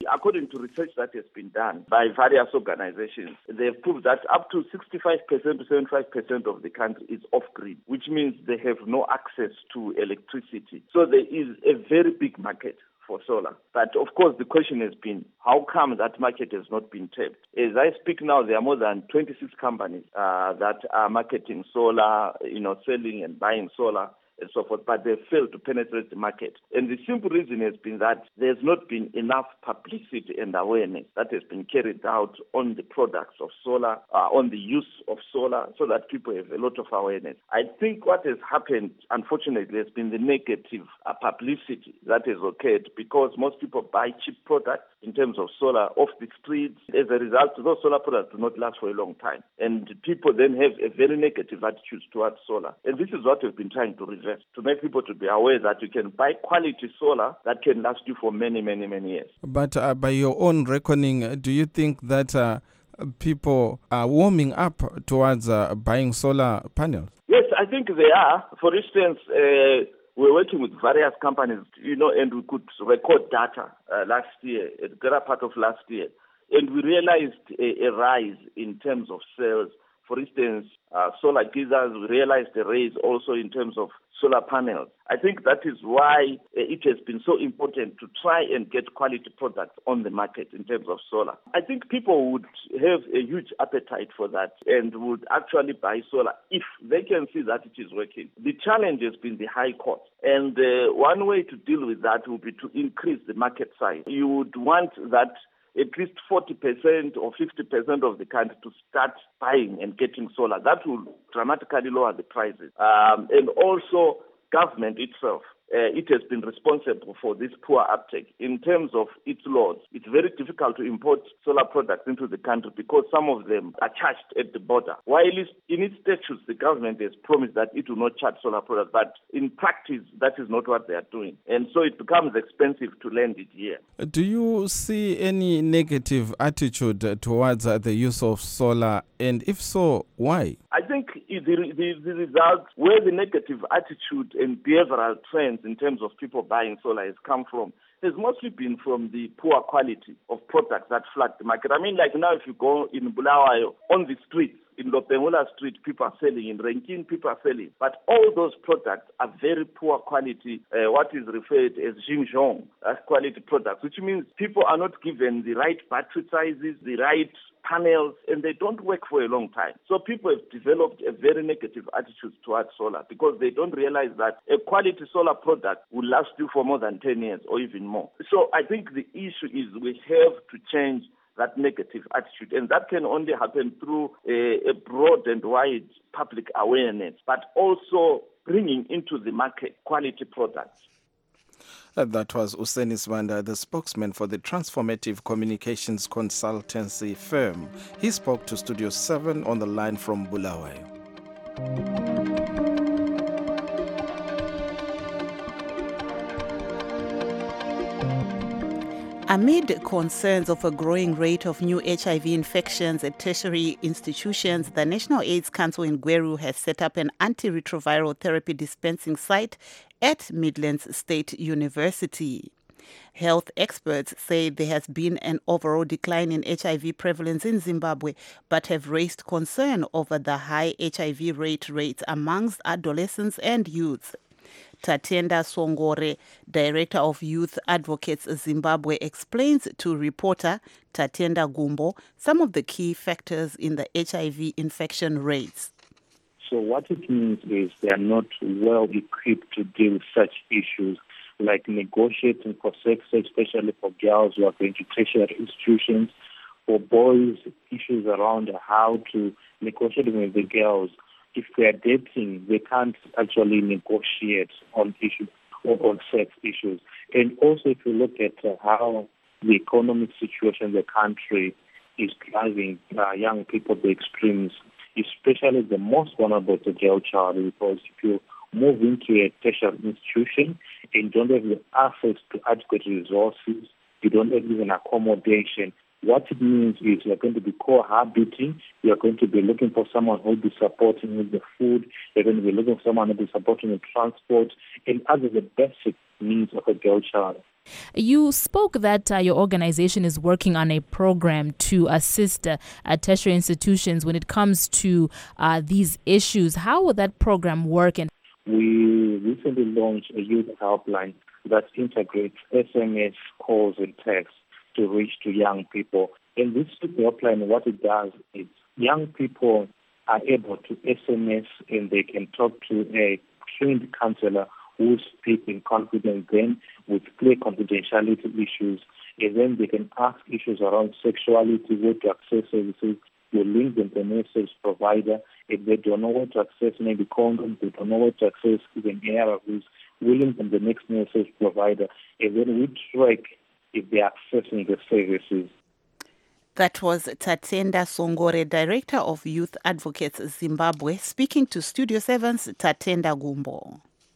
According to research that has been done by various organizations, they've proved that up to 65% to 75% of the country is off-grid, which means they have no access to electricity. So there is a very big market for solar. But of course, the question has been, how come that market has not been tapped? As I speak now, there are more than 26 companies that are marketing solar, selling and buying solar and so forth, but they failed to penetrate the market. And the simple reason has been that there's not been enough publicity and awareness that has been carried out on the products of solar, on the use of solar, so that people have a lot of awareness. I think what has happened, unfortunately, has been the negative publicity that has occurred, because most people buy cheap products in terms of solar off the streets. As a result, those solar products do not last for a long time. And people then have a very negative attitude towards solar. And this is what we've been trying to reverse, to make people to be aware that you can buy quality solar that can last you for many, many, many years. But by your own reckoning, do you think that people are warming up towards buying solar panels? Yes, I think they are. For instance, we're working with various companies, and we could record data last year, the greater part of last year, and we realized a rise in terms of sales. For instance, solar geysers, we realized a rise also in terms of solar panels. I think that is why it has been so important to try and get quality products on the market in terms of solar. I think people would have a huge appetite for that and would actually buy solar if they can see that it is working. The challenge has been the high cost. And one way to deal with that would be to increase the market size. You would want that at least 40% or 50% of the country to start buying and getting solar. That will dramatically lower the prices. And also, government itself, it has been responsible for this poor uptake. In terms of its laws, it's very difficult to import solar products into the country because some of them are charged at the border. While in its statutes, the government has promised that it will not charge solar products, but in practice, that is not what they are doing. And so it becomes expensive to land it here. Do you see any negative attitude towards the use of solar? And if so, why? I think the result, where the negative attitude and behavioral trends in terms of people buying solar has come from, has mostly been from the poor quality of products that flood the market. I mean, like now if you go in Bulawayo, on the streets, in Lopengula Street, people are selling. In Renkin, people are selling. But all those products are very poor quality, what is referred as Xinjiang quality products, which means people are not given the right battery sizes, the right panels, and they don't work for a long time. So people have developed a very negative attitude towards solar because they don't realize that a quality solar product will last you for more than 10 years or even more. So I think the issue is we have to change that negative attitude, and that can only happen through a broad and wide public awareness, but also bringing into the market quality products. That was Useni Swanda, the spokesman for the Transformative Communications Consultancy firm. He spoke to Studio 7 on the line from Bulawayo. Amid concerns of a growing rate of new HIV infections at tertiary institutions, the National AIDS Council in Gweru has set up an antiretroviral therapy dispensing site at Midlands State University. Health experts say there has been an overall decline in HIV prevalence in Zimbabwe, but have raised concern over the high HIV rates amongst adolescents and youth. Tatenda Songore, Director of Youth Advocates Zimbabwe, explains to reporter Tatenda Gumbo some of the key factors in the HIV infection rates. So what it means is they are not well equipped to deal with such issues like negotiating for sex, especially for girls who are going to tertiary institutions, for boys, issues around how to negotiate with the girls. If they are dating, they can't actually negotiate on issues or on sex issues. And also, if you look at how the economic situation in the country is driving young people to extremes, especially the most vulnerable to girl child, because if you move into a tertiary institution and don't have the access to adequate resources, you don't have even accommodation, What it means is you're going to be cohabiting, you're going to be looking for someone who will be supporting with the food, you're going to be looking for someone who will be supporting with transport, and other the basic needs of a girl child. You spoke that your organization is working on a program to assist tertiary institutions when it comes to these issues. How will that program work? And we recently launched a youth helpline that integrates SMS calls and texts to reach to young people. And this youth helpline, what it does is young people are able to SMS and they can talk to a trained counselor who speak in confidence then with clear confidentiality issues, and then they can ask issues around sexuality, where to access services. You link them to a message provider. If they don't know where to access maybe condoms, they don't know where to access even ARVs, we link them to the next message provider, and then we track if they are accessing the services. That was Tatenda Songore, Director of Youth Advocates Zimbabwe, speaking to Studio 7's Tatenda Gumbo.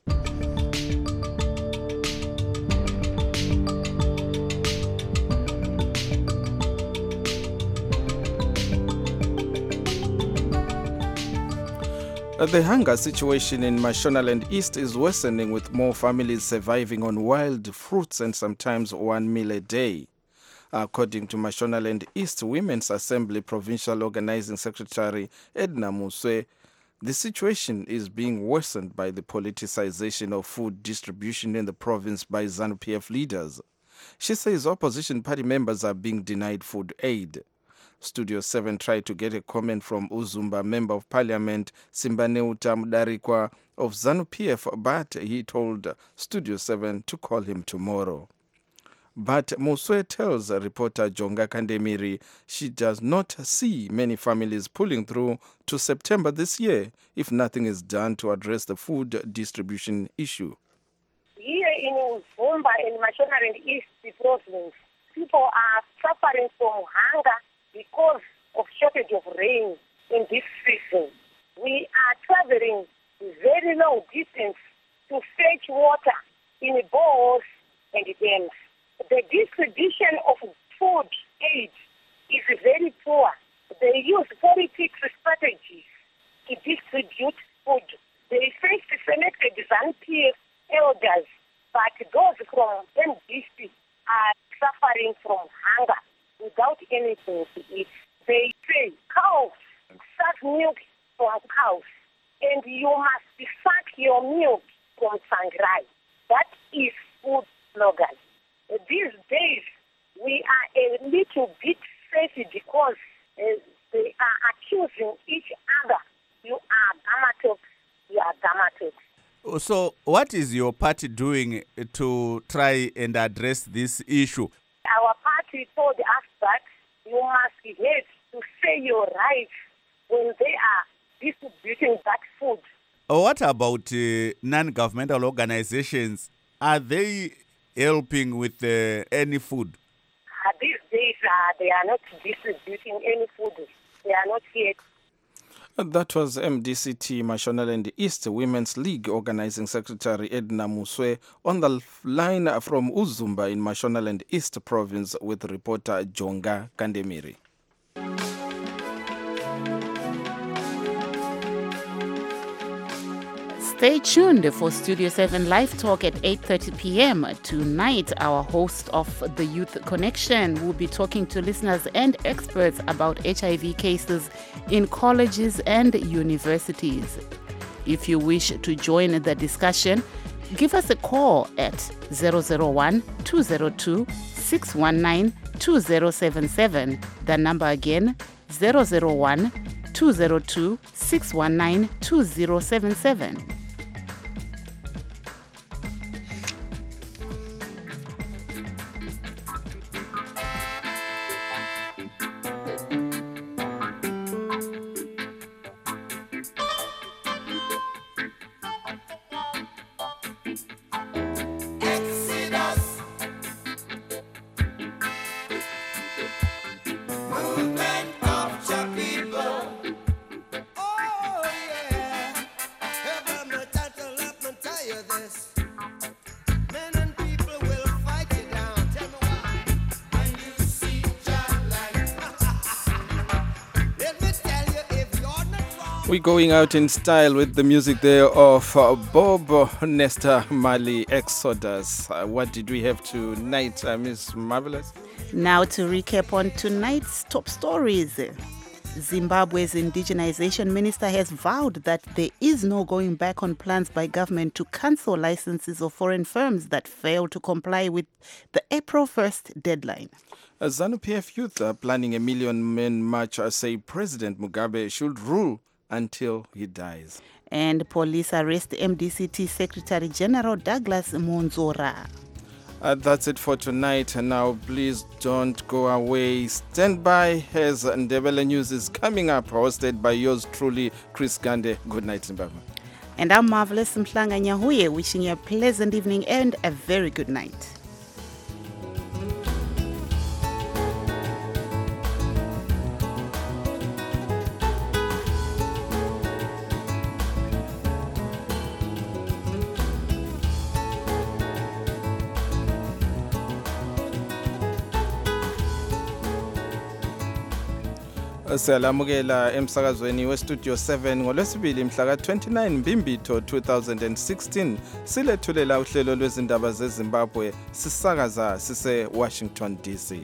The hunger situation in Mashonaland East is worsening, with more families surviving on wild fruits and sometimes 1 meal a day. According to Mashonaland East Women's Assembly Provincial Organizing Secretary Edna Muswe, the situation is being worsened by the politicization of food distribution in the province by ZANU-PF leaders. She says opposition party members are being denied food aid. Studio 7 tried to get a comment from Uzumba Member of Parliament Simbaneuta Mudarikwa of ZANU-PF, but he told Studio 7 to call him tomorrow. But Muswe tells reporter Jonga Kandemiri she does not see many families pulling through to September this year if nothing is done to address the food distribution issue. Here in Uzumba and Mashonaland East province, people are suffering from hunger because of shortage of rain in this season. We are traveling very long distance to fetch water in boreholes and dams. The distribution of food aid is very poor. They use politics strategies to distribute food. They first selected ZANU-PF elders, but those from MDC are suffering from hunger without anything to eat. They say cows suck milk from cows, and you must suck your milk from Sangrai. That is food slogan. These days, we are a little bit safe because they are accusing each other. You are Gamatox, you are Gamatox. So what is your party doing to try and address this issue? Our party told us that you must be heard to say your rights when they are distributing that food. What about non-governmental organizations? Are they helping with any food? These days, they are not distributing any food. They are not yet. That was MDCT Mashonaland East Women's League Organizing Secretary Edna Muswe on the line from Uzumba in Mashonaland East Province with reporter Jonga Kandemiri. Stay tuned for Studio 7 Live Talk at 8:30 p.m. Tonight, our host of the Youth Connection will be talking to listeners and experts about HIV cases in colleges and universities. If you wish to join the discussion, give us a call at 001-202-619-2077. The number again, 001-202-619-2077. Movement of the people. Oh yeah, heaven We're going out in style with the music there of Bob Nesta Marley, Exodus. What did we have tonight, Miss Marvelous? Now to recap on tonight's top stories. Zimbabwe's indigenization minister has vowed that there is no going back on plans by government to cancel licenses of foreign firms that fail to comply with the April 1st deadline. ZANU-PF youth are planning a million-man march, say President Mugabe should rule until he dies. And police arrest MDCT Secretary General Douglas Monzora. That's it for tonight. And now, please don't go away. Stand by as Ndebele News is coming up, hosted by yours truly, Chris Gande. Good night, Zimbabwe. And I'm Marvelous Mhlanga Nyahuye, wishing you a pleasant evening and a very good night. Siyalamukela emsakazweni westudio 7 ngolwesibili mhla ka-29 Mbimbitho 2016 silethulela uhlelo lwezindaba zeZimbabwe sisakaza sise-Washington DC.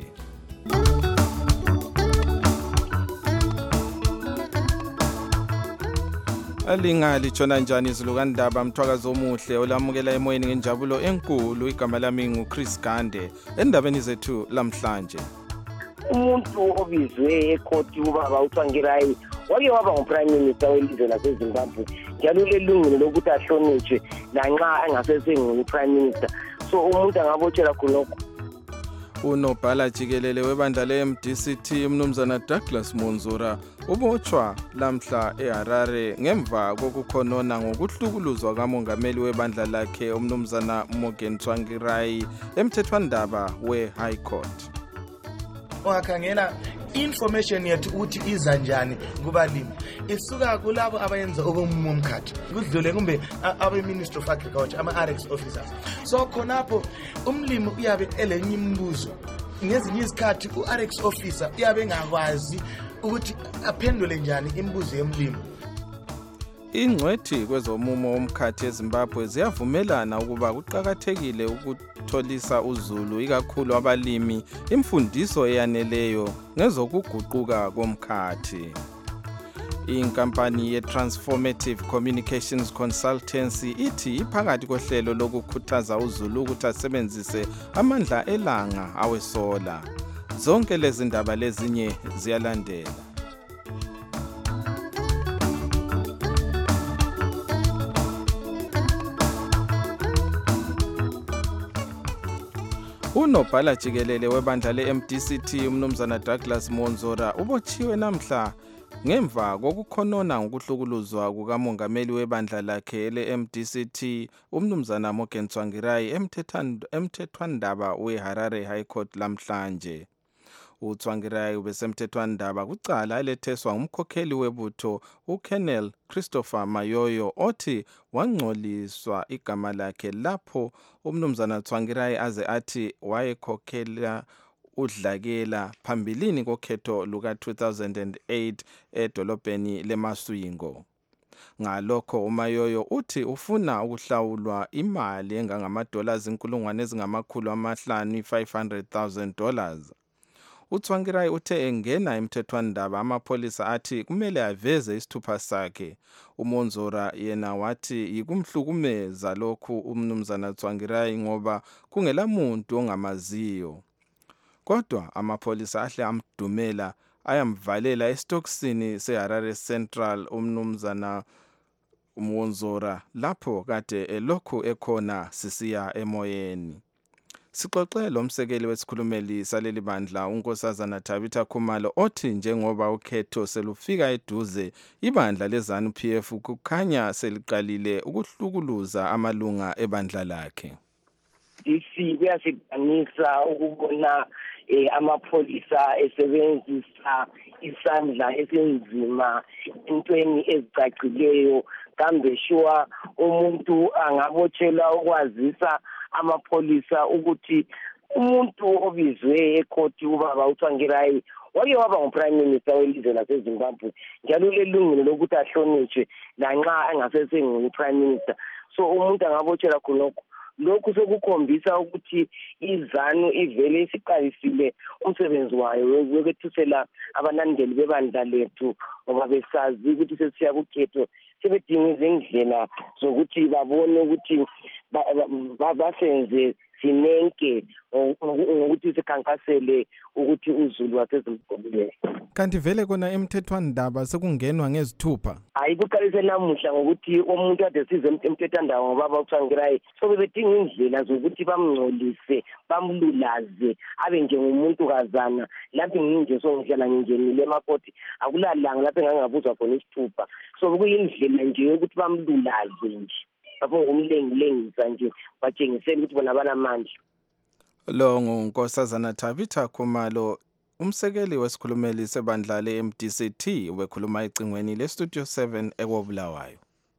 Alingali tshona njani izulu kandaba mthwakazi omuhle olamukela emoyeni ngenjabulo enkulu. Igama lami nguChris Gande. Endabeni zethu lamhlanje, umuntu obizwe ekhoti ubaba uTsvangirai wake waba nguprime minister welizwe laseZimbabwe njalo lelungelo lokuthi ahlonitshwe lanxa engasesenguprime minister, so umuntu angabotshela khonokho. Unobhala jikelele webandla le-MDCT umnumzana Douglas Monzora ubotshwa lamhla eHarare ngemva kokukhonona ngokuhlukuluzwa kamongameli webandla lakhe umnumzana Morgan Tsvangirai emthethwandaba we-High Court. Ungakhangela information yethu ukuthi iza njani kubalimi isuka kulabo abayenza okomumo omkhathi kudlule kumbe abe-Ministry of Agriculture, ama-RX officers. So khonapho umlimi uyabe elenye imibuzo, ngezinye izikhathi u-RX officer uyabe engakwazi ukuthi aphendule njani imibuzo yemlimi. Ingcwethi kwezomumo omkhathi eZimbabwe ziyavumelana ukuba kuqakathekile ukutholisa uzulu ikakhulu abalimi imfundiso eyaneleyo ngezokuguquka komkhathi. Inkampani ye-Transformative Communications Consultancy ithi iphakathi kohlelo lokukhuthaza uzulu ukuthi asebenzise amandla elanga awesola. Zonke lezi ndaba lezinye ziyalandela. Unobhala jikelele webandla le-MDCT umnumzana Douglas Monzora ubotshiwe namhla ngemva kokukhonona ngokuhlukuluzwa kukamongameli webandla lakhe le-MDCT umnumzana Morgan Tsvangirai emthethwandaba we-Harare High Court lamhlanje. uTsvangirai ubesemthethwandaba kucala eletheswa ngumkhokheli webutho uKolonel Christopher Mayoyo othi wangcoliswa igama lakhe lapho umnumzana Tsvangirai aze athi wayekhokhela udlakela phambilini kokhetho luka-2008 edolobheni leMaswingo. Ngalokho uMayoyo uthi ufuna ukuhlawulwa imali engangama$500,000 $500,000. uTsvangirai uthe engena emthethwandaba amapolisa athi kumele aveze isithupha sakhe. uMonzora yena wathi yikumhlukumeza lokhu umnumzana Tsvangirai ngoba kungelamuntu ongamaziyo. Kodwa amapolisa ahle amdumela ayamvalela esitokisini seHarare Central umnumzana uMonzora lapho kade elokhu ekhona sisiya emoyeni. Sixoxe lo msekeli wesikhulumeli saleli bandla unkosazana Tabitha Khumalo othi njengoba ukhetho selufika eduze ibandla leZANU-PF kukhanya seliqalile ukuhlukuluza amalunga ebandla lakhe. Kuyasidanisa ukubona amapolisa esebenzisa isandla esinzima entweni ezicacileyo. Kambe sure umuntu angabotshela ukwazisa amapolisa ukuthi umuntu obizwe ekhoti ubaba uTsvangirai wake waba nguprime minister welizwe laseZimbabwe njalo lelungelo lokuthi ahlonitshwe lanxa engasesengu-prime minister. So umuntu angabotshela khonokho. Lokhu sekukhombisa ukuthi iZANU ivele isiqalisile umsebenzi wayo wokwethusela abalandeli bebandla lethu ngoba besazi ukuthi sesiya kukhetho sebedinga izindlela zokuthi babone ukuthi basenze sinenke ngokuthi sikhankasele ukuthi uZulu waseZimbabwe. Kanti vele kona emthethwandaba sekungenwa ngezithupha? Hayi kuqalise namuhla ngokuthi umuntu ade size emthethwandaba ngoba bakuthangirayi so bebedinga indlela zokuthi bamngcolise bamlulaze abe njengomuntu kazana lapho nginje songihlala ngingenile emakoti akulalanga lapho engangabuzwa khona isithupha so kuyindlela nje yokuthi bamlulaze nje lapho ngumlengilengisa nje batshengisela ukuthi bona banamandla. Lo nguNkosazana Tabitha Khumalo, umsekeli wesikhulumeli sebandla le-MDC-T, ubekhuluma ecingweni le-Studio 7 eKobulawayo.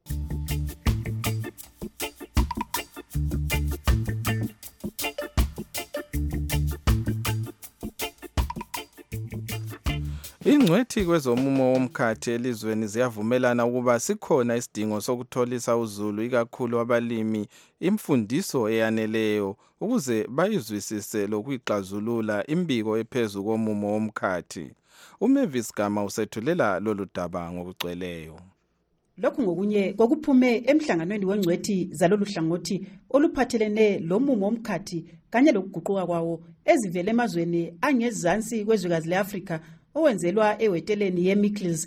Ingcwethi kwezomumo womkhathi elizweni ziyavumelana ukuba sikhona isidingo sokutholisa uZulu ikakhulu abalimi imfundiso eyaneleyo ukuze bayizwisise lokuyixazulula imbiko ephezulu komumo womkhathi. uMavis Gama usethulela lolu daba ngokugcweleyo. Lokhu ngokunye kokuphume emhlanganweni wengcwethi zalolu hlangothi oluphathelene lomumo womkhathi kanye lokuguquka kwawo ezivele emazweni angezansi kwezwekazi le-Afrika owenzelwa eweteleni ye-Mikles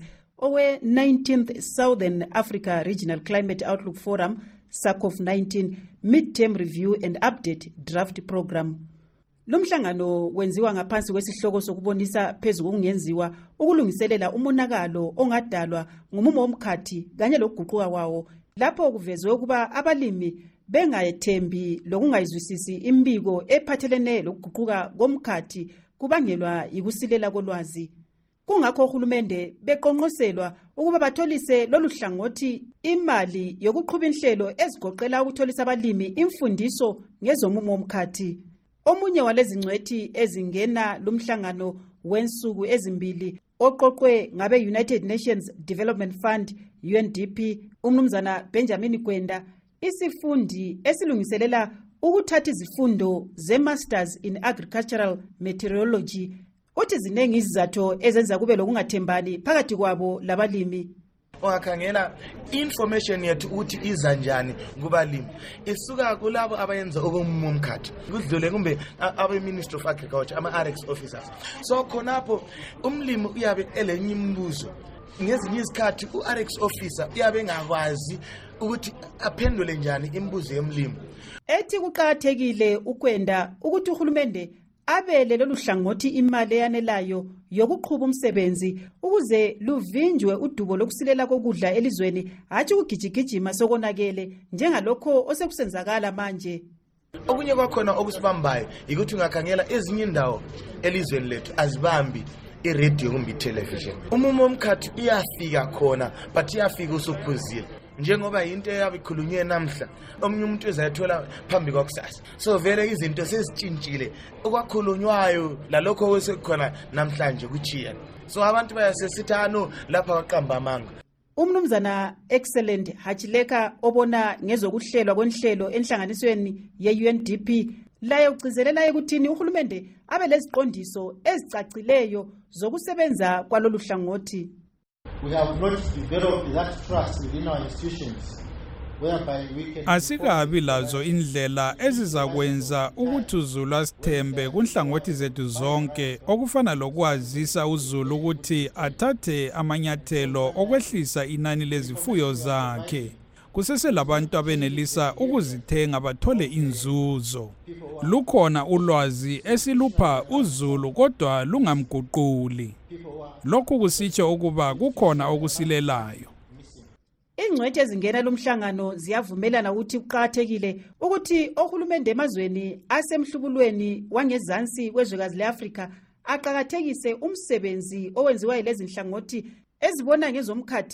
owe-19th Southern Africa Regional Climate Outlook Forum SACOF19 Mid-Term Review and Update Draft Program. Lo mhlangano wenziwa ngaphansi kwesihloko sokubonisa phezu kokungenziwa ukulungiselela umonakalo ongadalwa ngumumo womkhathi kanye lokuguquka kwawo lapho kuvezwe ukuba abalimi bengayethembi lokungayizwisisi imbiko ephathelene lokuguquka komkhathi kubangelwa yikusilela kolwazi. Kungakho uhulumende beqonqoselwa ukuba batholise lolu hlangothi imali yokuqhuba inhlelo ezigoqela ukutholisa abalimi imfundiso ngezomumo womkhathi. Omunye walezi ngcwethi ezingena lumhlangano wensuku ezimbili oqoqwe ngabe United Nations Development Fund UNDP umnumzana Benjamin Gwenda isifundi esilungiselela ukuthatha izifundo ze-Masters in Agricultural Meteorology uthi zinengi izizathu ezenza kube lokungathembani phakathi kwabo labalimi. Ungakhangela information yethu ukuthi iza njani kubalimi isuka kulabo abayenza okomumo womkhathi kudlule kumbe abe-Ministry of Agriculture ama-RX officers. So khonapho umlimi uyabe elenye imibuzo ngezinye izikhathi u-RX officer uyabe engakwazi ukuthi aphendule njani imibuzo yomlimi. Ethi kuqakathekile ukwenda ukuthi uhulumende abele lolu hlangothi imali eyanelayo yokuqhuba umsebenzi ukuze luvinjwe udubo lokusilela kokudla elizweni hatshi ukugijigijima sokonakele njengalokho osekusenzakala manje. Okunye kwakhona okusibambayo ukuthi ungakhangela ezinye indawo elizweni lethu azibambi i-radio kumbe i-television. Umumo womkhathi iyafika khona but iyafika usuphuzile njengoba into eyabikhulunywe namhla omunye umuntu ezayithola phambi kwakusasa. So vele izinto sezitshintshile okwakhulunywayo lalokho osekukhona namhlanje kuchiya. So abantu bayasesithano lapha kwaqamba amanga. Umnumzana Excellent Hachileka obona ngezokuhlelwa kwenhlelo enhlanganisweni ye-UNDP laye ugcizelela ekuthini uhulumende abe leziqondiso ezicacileyo zokusebenza kwalolu hlangothi. We have not developed that trust within our institutions whereby we can asikabi lazo indlela ezizakwenza ukuthi uZulu asithembe kunhlangothi zethu zonke okufana lokwazisa uZulu ukuthi athathe amanyathelo okwehlisa inani lezifuyo zakhe. Kuseselabantu abenelisa ukuzithenga bathole inzuzo. Lukhona ulwazi esilupha uZulu kodwa lungamguquli. Lokhu kusitsho ukuba kukhona okusilelayo. Ingcwethi ezingena lomhlangano ziyavumelana ukuthi kuqakathekile ukuthi ohulumende emazweni asemhlubulweni wangezansi kwezwekazi le-Afrika aqakathekise umsebenzi owenziwa yilezi nhlangothi ezibona ngezomkhathi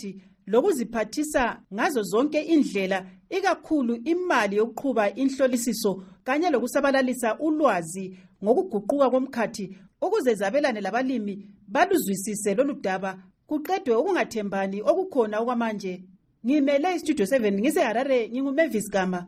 lokuziphathisa ngazo zonke indlela, ikakhulu imali yokuqhuba inhlolisiso kanye lokusabalalisa ulwazi ngokuguquka komkhathi ukuze zabelane labalimi baluzwisise lolu daba kuqedwe ukungathembani okukhona okwamanje. Ngimele iStudio 7 ngiseHarare, nginguMavis Gama.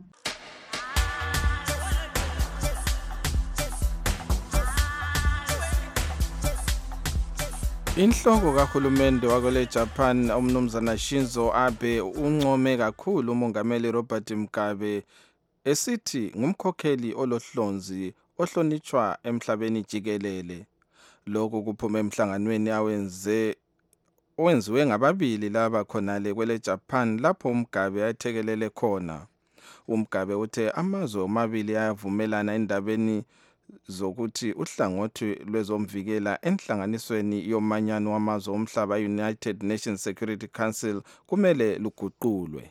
Inhloko kahulumende wakole Japan umnumzana Shinzo Abe uncome kakhulu umongameli Robert Mugabe esithi ngumkhokheli olohlonzi ohlonitshwa emhlabeni jikelele. Lokho kuphuma emhlanganweni owenziwe ngababili laba khonale kwele Japan lapho uMugabe ayethekelele khona. uMugabe uthe amazwe omabili ayavumelana endabeni zokuthi uhlangothi lwezomvikela enhlanganisweni yomanyano wamazwe omhlaba United Nations Security Council kumele luguqulwe.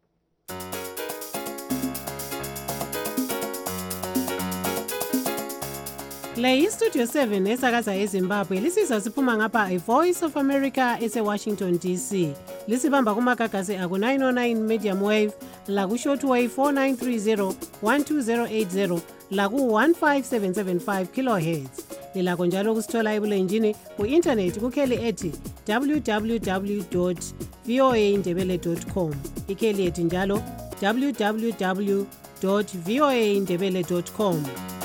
Le iStudio 7 esakaza eZimbabwe lisiza siphuma ngapha iVoice of America eseWashington DC. Lisibamba kumagagasi aku 909 medium wave, laku shortwave 4930 12080, laku 15775 kilohertz. Lilakho njalo kusithola ebulenjini ku-internet kukheli ethi www.voaindebele.com. Ikheli ethi njalo www.voaindebele.com.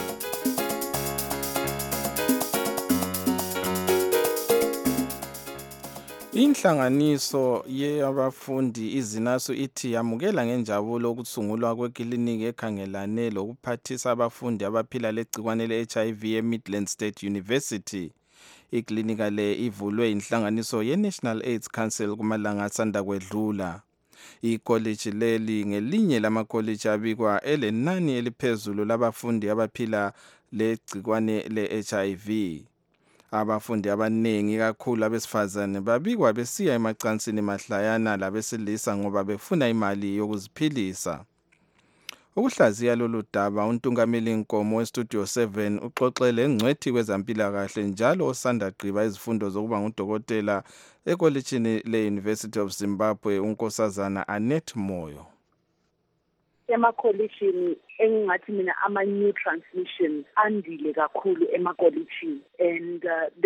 Inhlanganiso yabafundi izinaso ithi yamukela ngenjabulo ukusungulwa kwekliniki ekhangelane lokuphathisa abafundi abaphila legcikwane le-HIV eMidland State University. Iklinika le ivulwe inhlanganiso ye-National AIDS Council kumalanga asanda kwedlula. Ikolleji leli ngelinye lamakolleji abikwa elenani eliphezulu labafundi abaphila legcikwane le-HIV. Abafundi abanengi kakhulu abesifazane babikwa besiya emacansini mahlayana labesilisa ngoba befuna imali yokuziphilisa. Ukuhlaziya lolu daba untungameli Nkomo weStudio 7 uxoxele ngcwethi kwezampilakahle njalo osanda gqiba izifundo zokuba ngudokotela ekolejini le-University of Zimbabwe unkosazana Annette Moyo. Emakolishini engathi mina ama-new transmissions andile kakhulu emakolishini and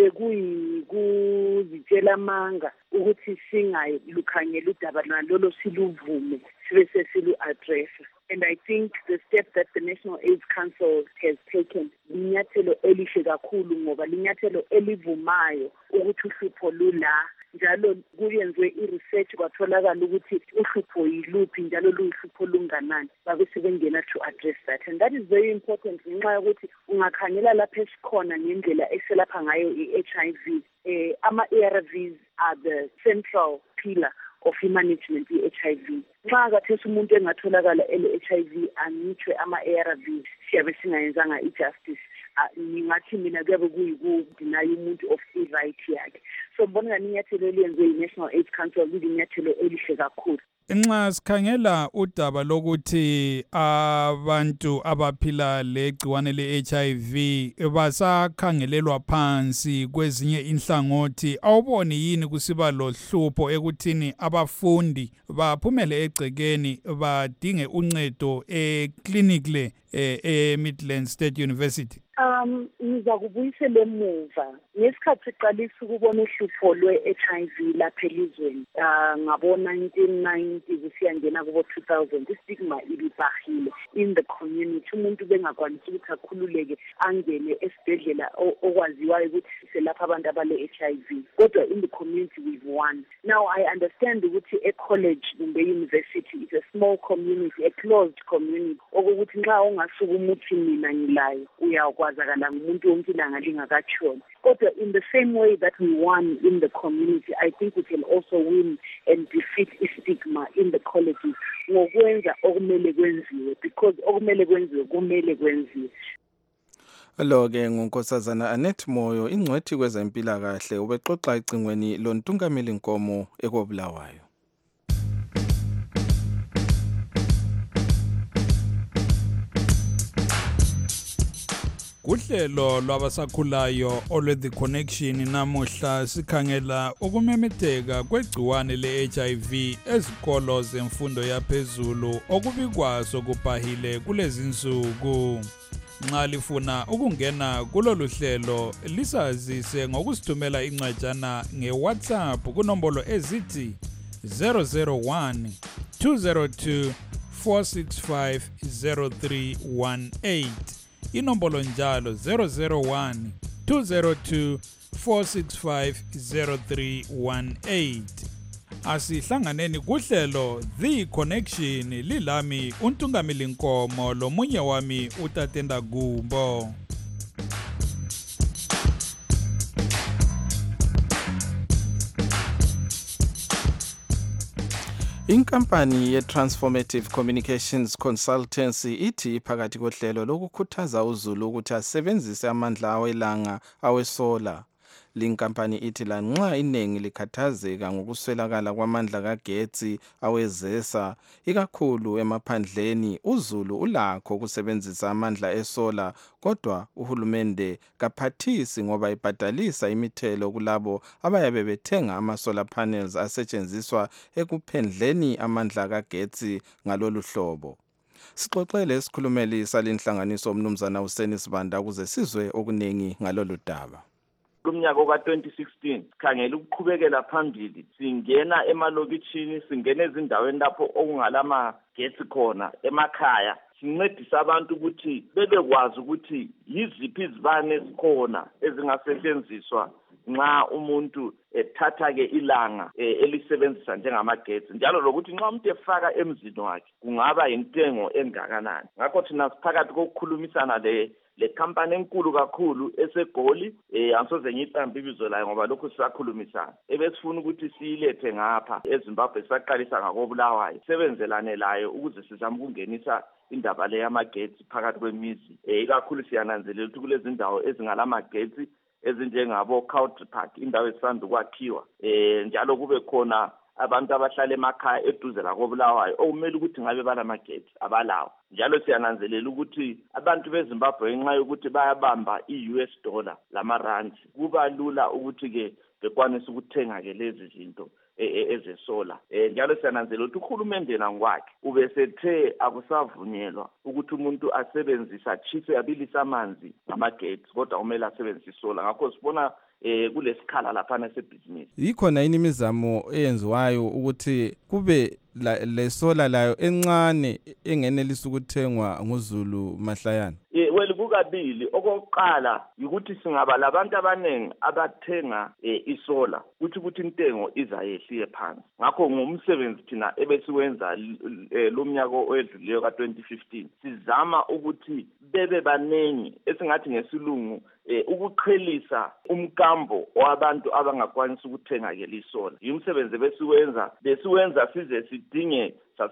bekuyikuzitshela amanga ukuthi singalukhangela udaba lolo siluvume sibe sesilu-addressa. And I think the step that the National AIDS Council has taken linyathelo elihle kakhulu ngoba linyathelo elivumayo ukuthi uhlupho lula njalo kuyenziwe i-research kwatholakala ukuthi uhlupho yiluphi njalo luhlupho lunganani babe sebengena to address that, and that is very important ngenxa yokuthi ungakhangela lapha esikhona ngendlela eselapha ngayo i-HIV. Ama-ARVs are the central pillar of i-management ye-HIV. Nxa kathesi umuntu engatholakala ele-HIV angitshwe ama-ARVs siyabe singayenzanga i-justice. Ngingathi mina kuyabe kuyikudinaya umuntu of i-right yakhe. So mbona inyathelo eliyenziwe i-National AIDS Council linyathelo elihle kakhulu. Nxa sikhangela udaba lokuthi abantu abaphila legciwane le-HIV basakhangelelwa phansi kwezinye inhlangothi, awuboni yini kusiba lohlupho ekuthini abafundi baphumele egcekeni badinge uncedo eklinik le eMidland State University? Ngizakubuyisela emuva ngesikhathi siqalisa ukubona uhlupho lwe-HIV lapha elizweni ngabo-1990 kusiyangena kubo-2000 istigma ibibahile in the community. Umuntu bengakwanisi ukuthi akhululeke angene esibhedlela okwaziwayo ukuthi siselapha abantu abale-HIV, kodwa in the community we've won. Now I understand ukuthi e-college kumbe e-university is a small community, a closed community, okokuthi nxa ungasuka umuthi mina ngilayo uyakwazakala ngumuntu wonke ilanga lingakatshoni. Kodwa in the same way that we won in the community, I think we can also win and defeat stigma in the colleges ngokwenza okumele kwenziwe, because okumele kwenziwe kumele kwenziwe. Lo-ke ngunkosazana Annette Moyo, ingcwethi kwezempilakahle, ubexoxa ecingweni lontungameli Nkomo ekobulawayo. Kuhlelo lwabasakhulayo olwe-The Connection namuhla sikhangela ukumemetheka kwegciwane le-HIV ezikolo zemfundo yaphezulu okubikwazo kubhahile kulezi nsuku. Nxa lifuna ukungena kulolu hlelo lisazise ngokusithumela incwajana nge-WhatsApp kunombolo ezithi 001 202 465 0318. Inombolo njalo 001 202 465 0318. Asihlanganeni kuhlelo The Connection lilami uNtungamili Nkomo lomunye wami uTatenda Gumbo. Inkampani ye-Transformative Communications Consultancy ithi phakathi kohlelo lokukhuthaza uzulu ukuthi asebenzise amandla awelanga awesola. Linkampani ithi lanxa iningi likhathazeka ngokuswelakala kwamandla kagetsi awezesa ikakhulu emaphandleni, uzulu ulakho ukusebenzisa amandla esola, kodwa uhulumende kaphathisi ngoba ibhadalisa imithelo kulabo abayabe bethenga ama-solar panels asetshenziswa ekuphendleni amandla kagetsi ngalolu hlobo. Sixoxele isikhulumeli salenhlanganiso umnumzana Hussein Sibanda ukuze sizwe okuningi ngalolu daba. Kumnyaka ka-2016 sikhangela ukuqhubekela phambili, singena emalokitshini, singena ezindaweni lapho okungalamagetsi khona emakhaya, sincedisa abantu ukuthi bebekwazi ukuthi yiziphi izibane ezikhona ezingasetshenziswa nxa umuntu ethatha-ke ilanga elisebenzisa njengamagetsi, njalo lokuthi nxa umuntu efaka emzini wakhe kungaba yintengo engakanani. Ngakho thina siphakathi kokukhulumisana le company enkulu kakhulu eseGoli, angisoze ngiyiqambe ibizo layo ngoba lokhu sisakhulumisana, ebesifuna ukuthi siyilethe ngapha eZimbabwe, saqalisa ngakoBulawayo, sebenzelane layo ukuze sizame ukungenisa indaba le yamagetsi phakathi kwemizi. Ikakhulu siyananzelela ukuthi kulezi ndawo ezingalamagetsi ezinjengabo Country Park, indawo esisanda ukwakhiwa, njalo kube khona abantu abahlala emakhaya eduze lakoBulawayo okumele ukuthi ngabe balamagetsi abalawo. Njalo siyananzelela ukuthi abantu beZimbabwe ngenxa yokuthi bayabamba i-US dollar lamarandi, kuba lula ukuthi-ke bekwanise ukuthenga-ke lezi zinto ezesola. Njalo siyananzelela ukuthi uhulumende nangokwakhe ubesethe akusavunyelwa ukuthi umuntu asebenzise atshise abilise amanzi ngamagetsi, kodwa kumele asebenzise isola. Ngakho sibona kulesikhala laphana sebhizinisi. Ikhona yini imizamo eyenziwayo ukuthi kube lesola layo encane engenelisa ukuthengwa nguzulu mahlayana? Well, kukabili. Okokuqala ukuthi singaba labantu abaningi abathenga isola, ukuthi intengo izayehliye phansi. Ngakho ngumsebenzi thina ebesiwenza lo mnyaka oyedlulileyo ka-2015, sizama ukuthi bebe baningi, esingathi ngesilungu ukuqhelisa umkambo wabantu abangakwanisi ukuthenga-ke lisola. Yimsebenzi besiwenza size sidinge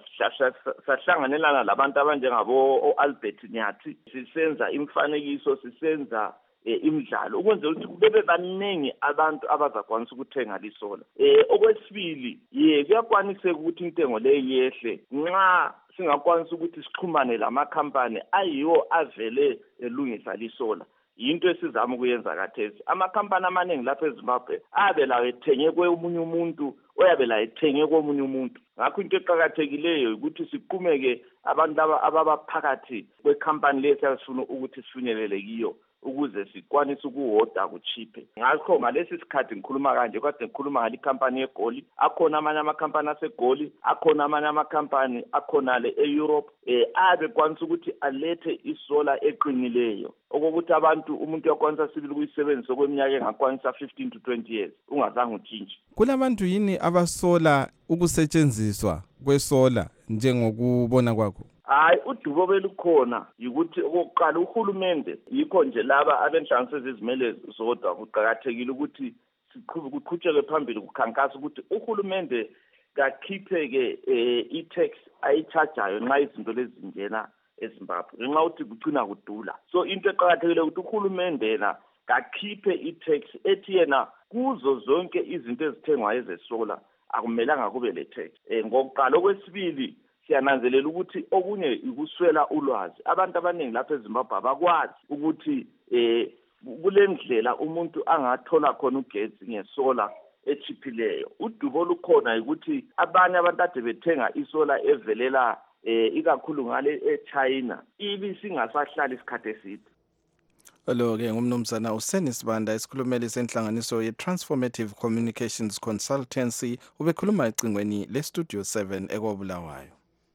sahlanganelana labantu abanjengabo Albert Nyathi, sisenza imfanekiso, sisenza imidlalo ukwenzela ukuthi bebe baningi abantu abazakwanisa ukuthenga lisola. Okwesibili, kuyakwaniseka ukuthi intengo le yehle nxa singakwanisa ukuthi sixhumane lamakhampani ayiwo avele elungisa lisola. Yinto esizama ukuyenza kathesi. Amakhampani amaningi lapha eZimbabwe abe lawo ethenge kwemunye umuntu, oyabe la ethenge komunye umuntu. Ngakho into eqhakathekileyo ukuthi siqhumeke abantu abaphakathi kwekhampani lesi asifuna ukuthi sifinyelele kiyo ukuze sikwanise ukuhoda kuchiphe. Ngakho ngalesi sikhathi ngikhuluma kanje, kade ngikhuluma ngale company yeGoli, akhona amanye amakhampani aseGoli, akhona amanye amakhampani akhona le eEurope, abe kwanisa ukuthi alethe isola eqinileyo, okokuthi umuntu yakwanisa sibili ukuyisebenzisa kweminyaka engakwanisa 15 to 20 years ungazange utshintshe. Kulabantu yini abasola ukusetshenziswa kwesola njengokubona kwakho? Hayi, udubo belukhona yikuthi okokuqala uhulumende yikho nje laba abenhlanganiso ezizimele zodwa kuqhakathekile ukuthi kuqhutshekwe phambili kukhankasa ukuthi uhulumende kakhiphe-ke i-tax ayichajayo nxa izinto lezi zingena eZimbabwe ngenxa ukuthi kugcina kudula. So into eqhakathekile ukuthi uhulumende yena kakhiphe i-tax ethi yena kuzo zonke izinto ezithengwa ezesola akumelanga kube le tax. Ngokuqala. Okwesibili, siyananzelela ukuthi okunye ukuswela ulwazi. Abantu abaningi lapha eZimbabwe abakwazi ukuthi kule ndlela umuntu angathola khona ugesi ngesola echiphileyo. Udubo olukhona ukuthi abanye abantu ade bethenga isola evelela ikakhulu ngale eChina ibisingasahlali isikhathi eside. Lo-ke ngumnumzana uSenisibanda isikhulumeli senhlanganiso ye-Transformative Communications Consultancy ubekhuluma ecingweni le-Studio 7 ekobulawayo.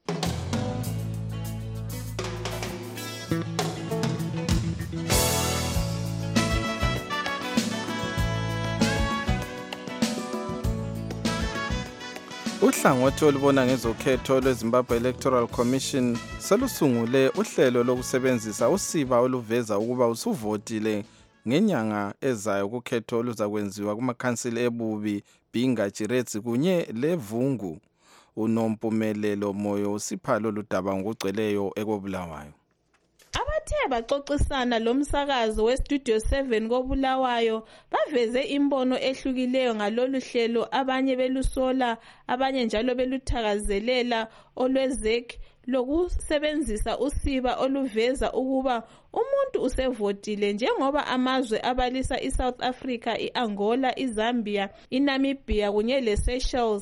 Uhlangothi olubona ngezokhetho lweZimbabwe Electoral Commission selusungule uhlelo lokusebenzisa usiba oluveza ukuba usuvotile ngenyanga ezayo kukhetho oluzakwenziwa kumakhansili eBubi, Bhinga, Chiretsi kunye leVungu. Unompumelelo Moyo usipha lolu daba ngokugcweleyo ekobulawayo. Abathe baxoxisana lomsakazo weStudio 7 kobulawayo baveze imbono ehlukileyo ngalolu hlelo, abanye belusola abanye njalo beluthakazelela olwezek lokusebenzisa usiba oluveza ukuba umuntu usevotile, njengoba amazwe abalisa iSouth Africa, iAngola, iZambia, iNamibia kunye leSeychelles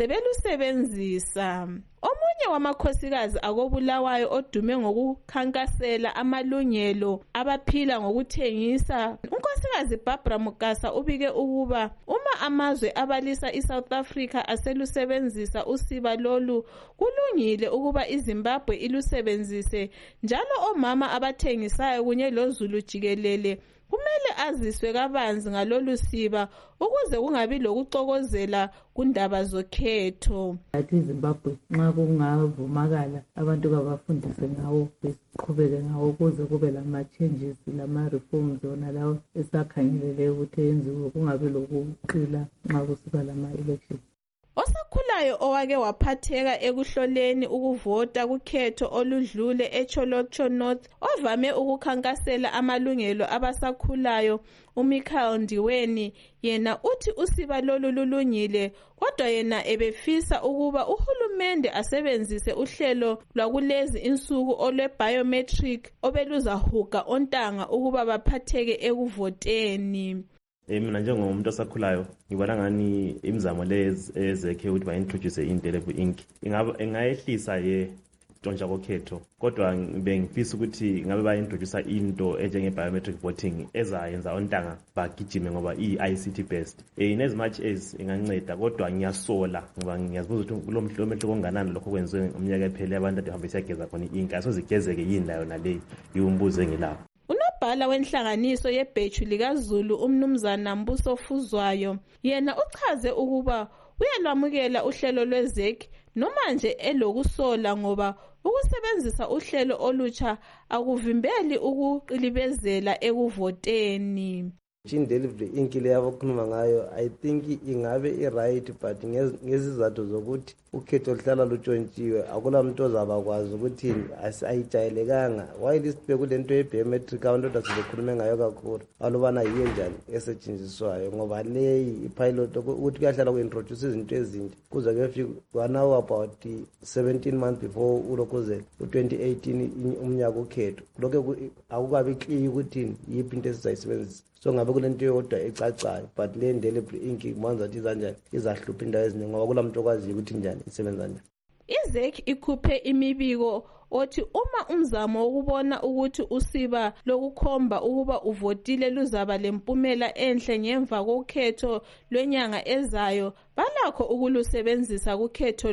sebelusebenzisa. Omunye wamakhosikazi akobulawayo odume ngokukhankasela amalungelo abaphila ngokuthengisa, unkosikazi Barbara Mugasa, ubike ukuba uma amazwe abalisa iSouth Africa aselusebenzisa usiba lolu, kulungile ukuba iZimbabwe ilusebenzise, njalo omama abathengisayo kunye loZulu jikelele kumele aziswe kabanzi ngalolu siba ukuze kungabi lokuxokozela kundaba zokhetho. Athi iZimbabwe nxa kungavumakala abantu kabafundise ngawo, besiqhubeke ngawo ukuze kube lama-changes lama-reforms wona lawo esakhangelele ukuthi yenziwe, kungabi lokuqila nxa kusuka lama-election. Osakhulayo owake waphatheka ekuhloleni ukuvota kukhetho oludlule eCholotho North, ovame ukukhankasela amalungelo abasakhulayo, uMichael Ndiweni, yena uthi usiba lolu lulungile, kodwa yena ebefisa ukuba uhulumende asebenzise uhlelo lwakulezi insuku olwe-biometric obeluzahuga ontanga ukuba baphatheke ekuvoteni. Mina njengomuntu osakhulayo ngibona ngani imizamo lezekhe ukuthi ba-introduce indelible ink ingayehlisa ntshontsha kokhetho, kodwa bengifisa ukuthi ngabe ba-introduce into enjenge-biometric voting ezayenza ontanga bagijime ngoba iyi-ICT based. In as much as inganceda, kodwa ngiyasola ngoba ngiyazibuza ukuthi kulo mehluko onganani lokho kwenziwe umnyaka ephele abantu ade hambe siyageza khona i-ink, asozigezeke yini layo naleyo, yiwumbuzo engilawo. Unobhala wenhlanganiso yebhechu likaZulu umnumzana Mbuso Fuzwayo, yena uchaze ukuba uyalwamukela uhlelo lwezek noma nje elokusola ngoba ukusebenzisa uhlelo olutsha akuvimbeli ukuqilibezela ekuvoteni. Indelible ink le abakhuluma ngayo I think ingabe i-right, but ngezizathu zokuthi ukhetho oluhlala lutshontshiwe akula muntu ozabakwazi ukuthi ayijayelekanga. while isibe kule nto ye-biometric abantu kodwa sibekhulume ngayo kakhulu alubana yiyo njani esetshenziswayo, ngoba leyi ipilot ukuthi kuyahlala ku-introduce izinto ezintsha kuze kuyefika wanawo about 17 months before ulokuze u-2018 umnyaka ukhetho, lokho akukabi clear ukuthi yiphi into esizayisebenzisa. So ngabe kule nto yodwa ecacayo, but le indelible ink kumanza ukuthi izanjani izahlupha indawo eziningi ngoba kula muntu okwaziyo ukuthi njani isebenza njani. IZek ikhuphe imibiko othi uma umzamo wokubona ukuthi usiba lokukhomba ukuba uvotile luzaba lempumela enhle ngemva kokhetho lwenyanga ezayo, balakho ukulusebenzisa kukhetho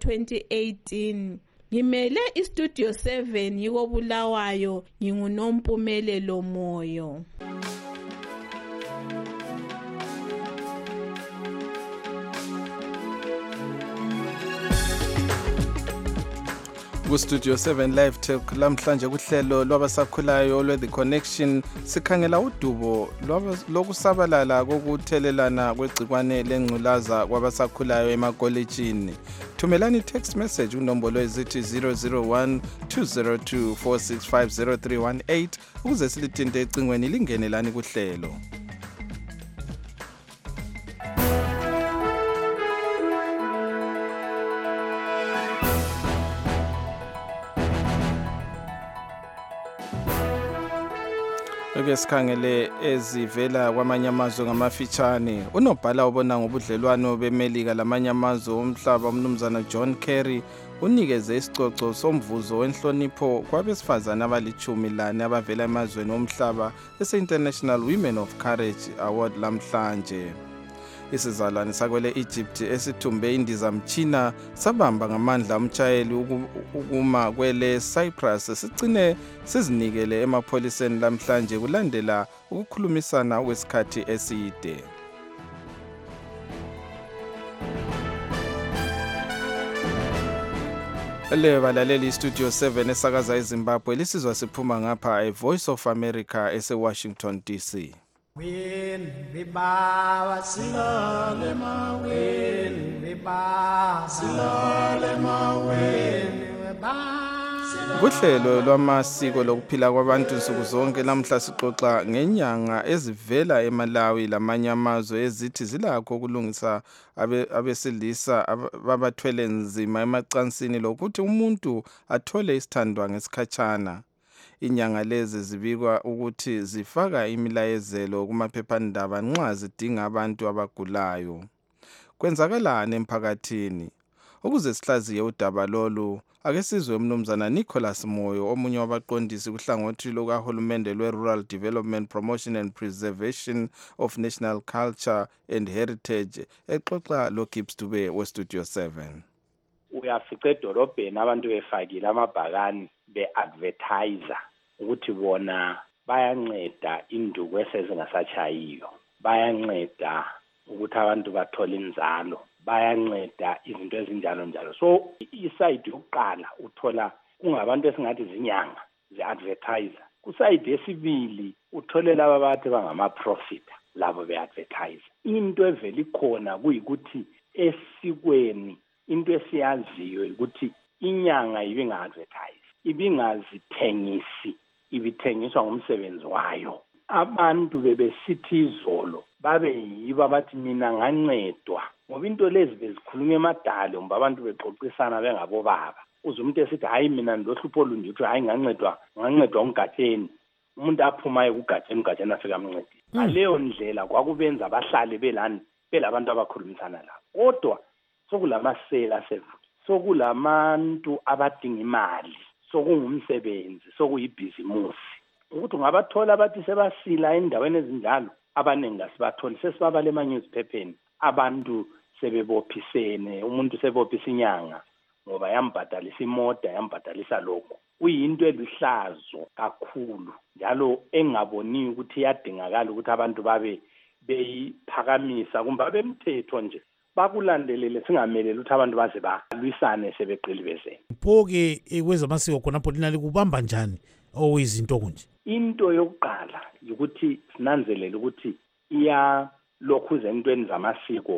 luka-2018. Ngimele iStudio 7 yikobulawayo, nginguNompumelelo Moyo. Ku-Studio 7 Live Talk lamhlanje kuhlelo lwabasakhulayo lwe-The Connection sikhangela udubo lokusabalala kokuthelelana kwegcikwane lengculaza kwabasakhulayo emakolejini. Thumelani text message kunombolo ezithi 001 202 465 ukuze silithinte ecingweni lingenelani kuhlelo. Ake sikhangele ezivela kwamanye amazwe ngamafitshane. Unobhala obona ngobudlelwano beMelika lamanye amazwe omhlaba umnumzana John Kerry unikeze isicoco somvuzo wenhlonipho kwabesifazane abali-14 abavela emazweni omhlaba ese-International Women of Courage Award lamhlanje. Isizalwane sakwele Egypt esithumbe indizamtshina sabamba ngamandla umtshayeli ukuma kwele Cyprus sigcine sizinikele emapholiseni lamhlanje kulandela ukukhulumisana kwesikhathi eside. Le balaleli Studio 7 esakaza eZimbabwe lisizwa siphuma ngapha eVoice of America ese-Washington DC. When Biba silale ma when Biba silale ma when Kuhlelo lwamasiko lokuphila kwabantu nsuku zonke lamhla sixoxa ngenyanga ezivela eMalawi lamanye amazwe ezithi zilakho ukulungisa abesilisa babathwele nzima emacansini lokuthi umuntu athole isithandwa ngesikhatshana. Inyanga lezi zibikwa ukuthi zifaka imilayezelo kumaphephandaba nxa zidinga abantu abagulayo. Kwenzakalani emphakathini? Ukuze sihlaziye udaba lolu, ake sizwe umnumzana Nicholas Moyo omunye wabaqondisi kuhlangothi lukahulumende lwe-Rural Development Promotion and Preservation of National Culture and Heritage exoxa loGibbs Dube weStudio 7. Uyafica edolobheni abantu befakile amabhakani be-advertiser ukuthi bona bayanceda induku esezingasatshayiyo, bayanceda ukuthi abantu bathole inzalo, bayanceda izinto ezinjalo njalo. So isayidi yokuqala uthola kungabantu esingathi zinyanga ze-advertiser. Kusayidi yesibili uthole laba bathi bangama-profit labo be-advertiser. Into evela ikhona kuyikuthi esikweni into esiyaziyo ukuthi inyanga ibinga-advertise, ibingazithengisi, ibithengiswa ngumsebenzi wayo. Abantu bebesithi izolo babe yibo abathi mina ngancedwa ngoba into lezi bezikhulunywa emadala ngoba abantu bexoxisana bengabobaba. Uze umuntu esithi hayi mina ndohlupho olunje uthi hayi ngancedwa umgatsheni, umuntu aphumayo kugatsheni afika amncedisa. Ngaleyo ndlela kwakubenza bahlale belabantu abakhulumisana labo. Kodwa sokulamasela sevuka, sokulabantu abadinga imali, sokungumsebenzi, sokuyibhizimusi. Ukuthi ungabathola abathi sebasila endaweni ezinjalo, abaningi asibatholi, sesibabale emanyuziphepheni, abantu sebebophisene, umuntu sebophisa inyanga ngoba yambhadalisa imoda, yambhadalisa lokho. Kuyinto eluhlazo kakhulu njalo engaboni ukuthi iyadingakala ukuthi abantu babe beyiphakamisa kumbe bemthetho nje bakulandelele, singameleli ukuthi abantu baze balwisane sebeqilibezene. Pho-ke kwezamasiko khonapho linali kubamba njani izinto kunje? Into yokuqala ukuthi sinanzelele ukuthi iyalokhuza entweni zamasiko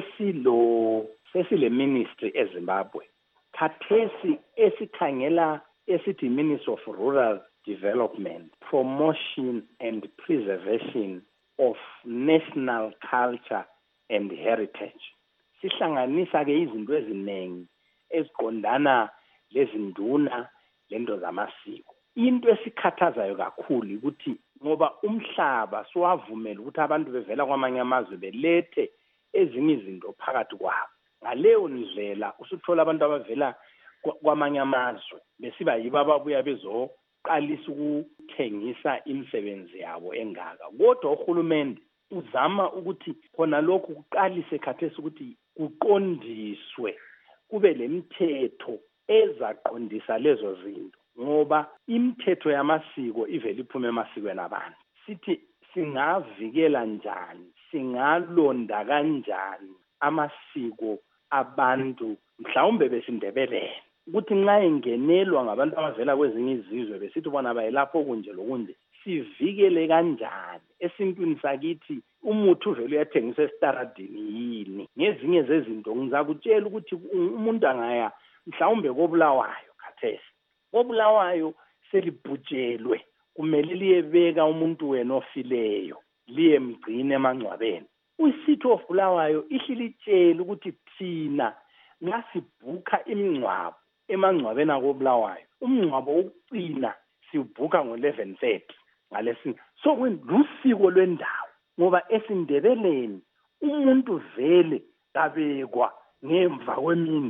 sesile ministry eZimbabwe khathesi esikhangela esithi Ministry of Rural Development, Promotion and Preservation of National Culture and Heritage. Sihlanganisa ke izinto eziningi eziqondana lezinduna lento zamasiko. Into esikhathazayo kakhulu ukuthi ngoba umhlaba siwavumela ukuthi abantu bevela kwamanye amazwe belethe ezinye izinto phakathi kwabo. Ngaleyo ndlela usuthola abantu abavela kwamanye amazwe besiba yibo ababuya bezoqalisa ukuthengisa imisebenzi yabo engaka. Kodwa uhulumende uzama ukuthi khona lokhu kuqalise khathesi ukuthi kuqondiswe kube lemithetho ezaqondisa lezo zinto ngoba imithetho yamasiko ivela iphume emasikweni abantu. Sithi singavikela njani, singalonda kanjani amasiko abantu mhlawumbe besindebelele ukuthi nxa engenelwa ngabantu abavela kwezinye izizwe besithi bona bayelapho kunje lokunje, sivikele kanjani esintwini sakithi umuthi uvele uyathengiswa esitaradini yini. Ngezinye zezinto ngizakutshela ukuthi umuntu angaya mhlawumbe koBulawayo khathesi, koBulawayo selibhujelwe kumele liyebeka umuntu wena ofileyo liyemgcina emangcwabeni. City of Bulawayo ihlilitshela ukuthi thina ngasibhuka imingcwabo emangcwabeni akoBulawayo, umngcwabo wokucina siwubhuka ngo-11:30 ngalesi so lusiko lwendawo ngoba esindebeleni umuntu vele kabekwa ngemva kwemini.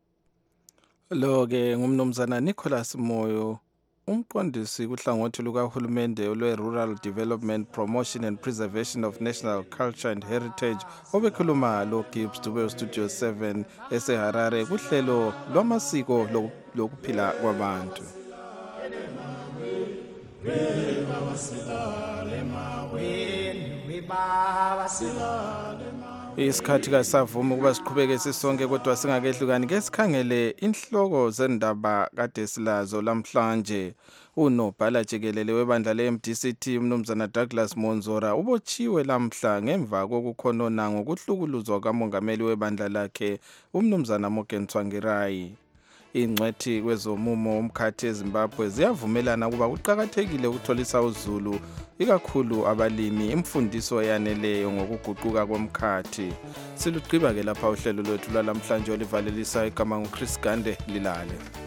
Lo-ke ngumnumzana Nicholas Moyo, umqondisi kuhlangothi lukahulumende lwe-Rural Development Promotion and Preservation of National Culture and Heritage obekhuluma lo-Gibbs Dube Studio 7 eseHarare kuhlelo lwamasiko lokuphila kwabantu. Isikhathi kasavuma ukuba siqhubeke sisonke kodwa singakehlukani ke sikhangele inhloko zendaba kade silazo lamhlanje. Unobhala jikelele webandla le-MDCT umnumzana Douglas Monzora ubotshiwe lamhla ngemva kokukhonona ngokuhlukuluzwa kamongameli webandla lakhe umnumzana Morgan Tsvangirai. Ingcwethi kwezomumo womkhathi eZimbabwe ziyavumelana ukuba kuqakathekile ukutholisa uzulu ikakhulu abalimi imfundiso eyaneleyo ngokuguquka komkhathi. Silugqiba ke lapha uhlelo lwethu lwalamhlanje olivalelisa igama nguChris Gande lilale.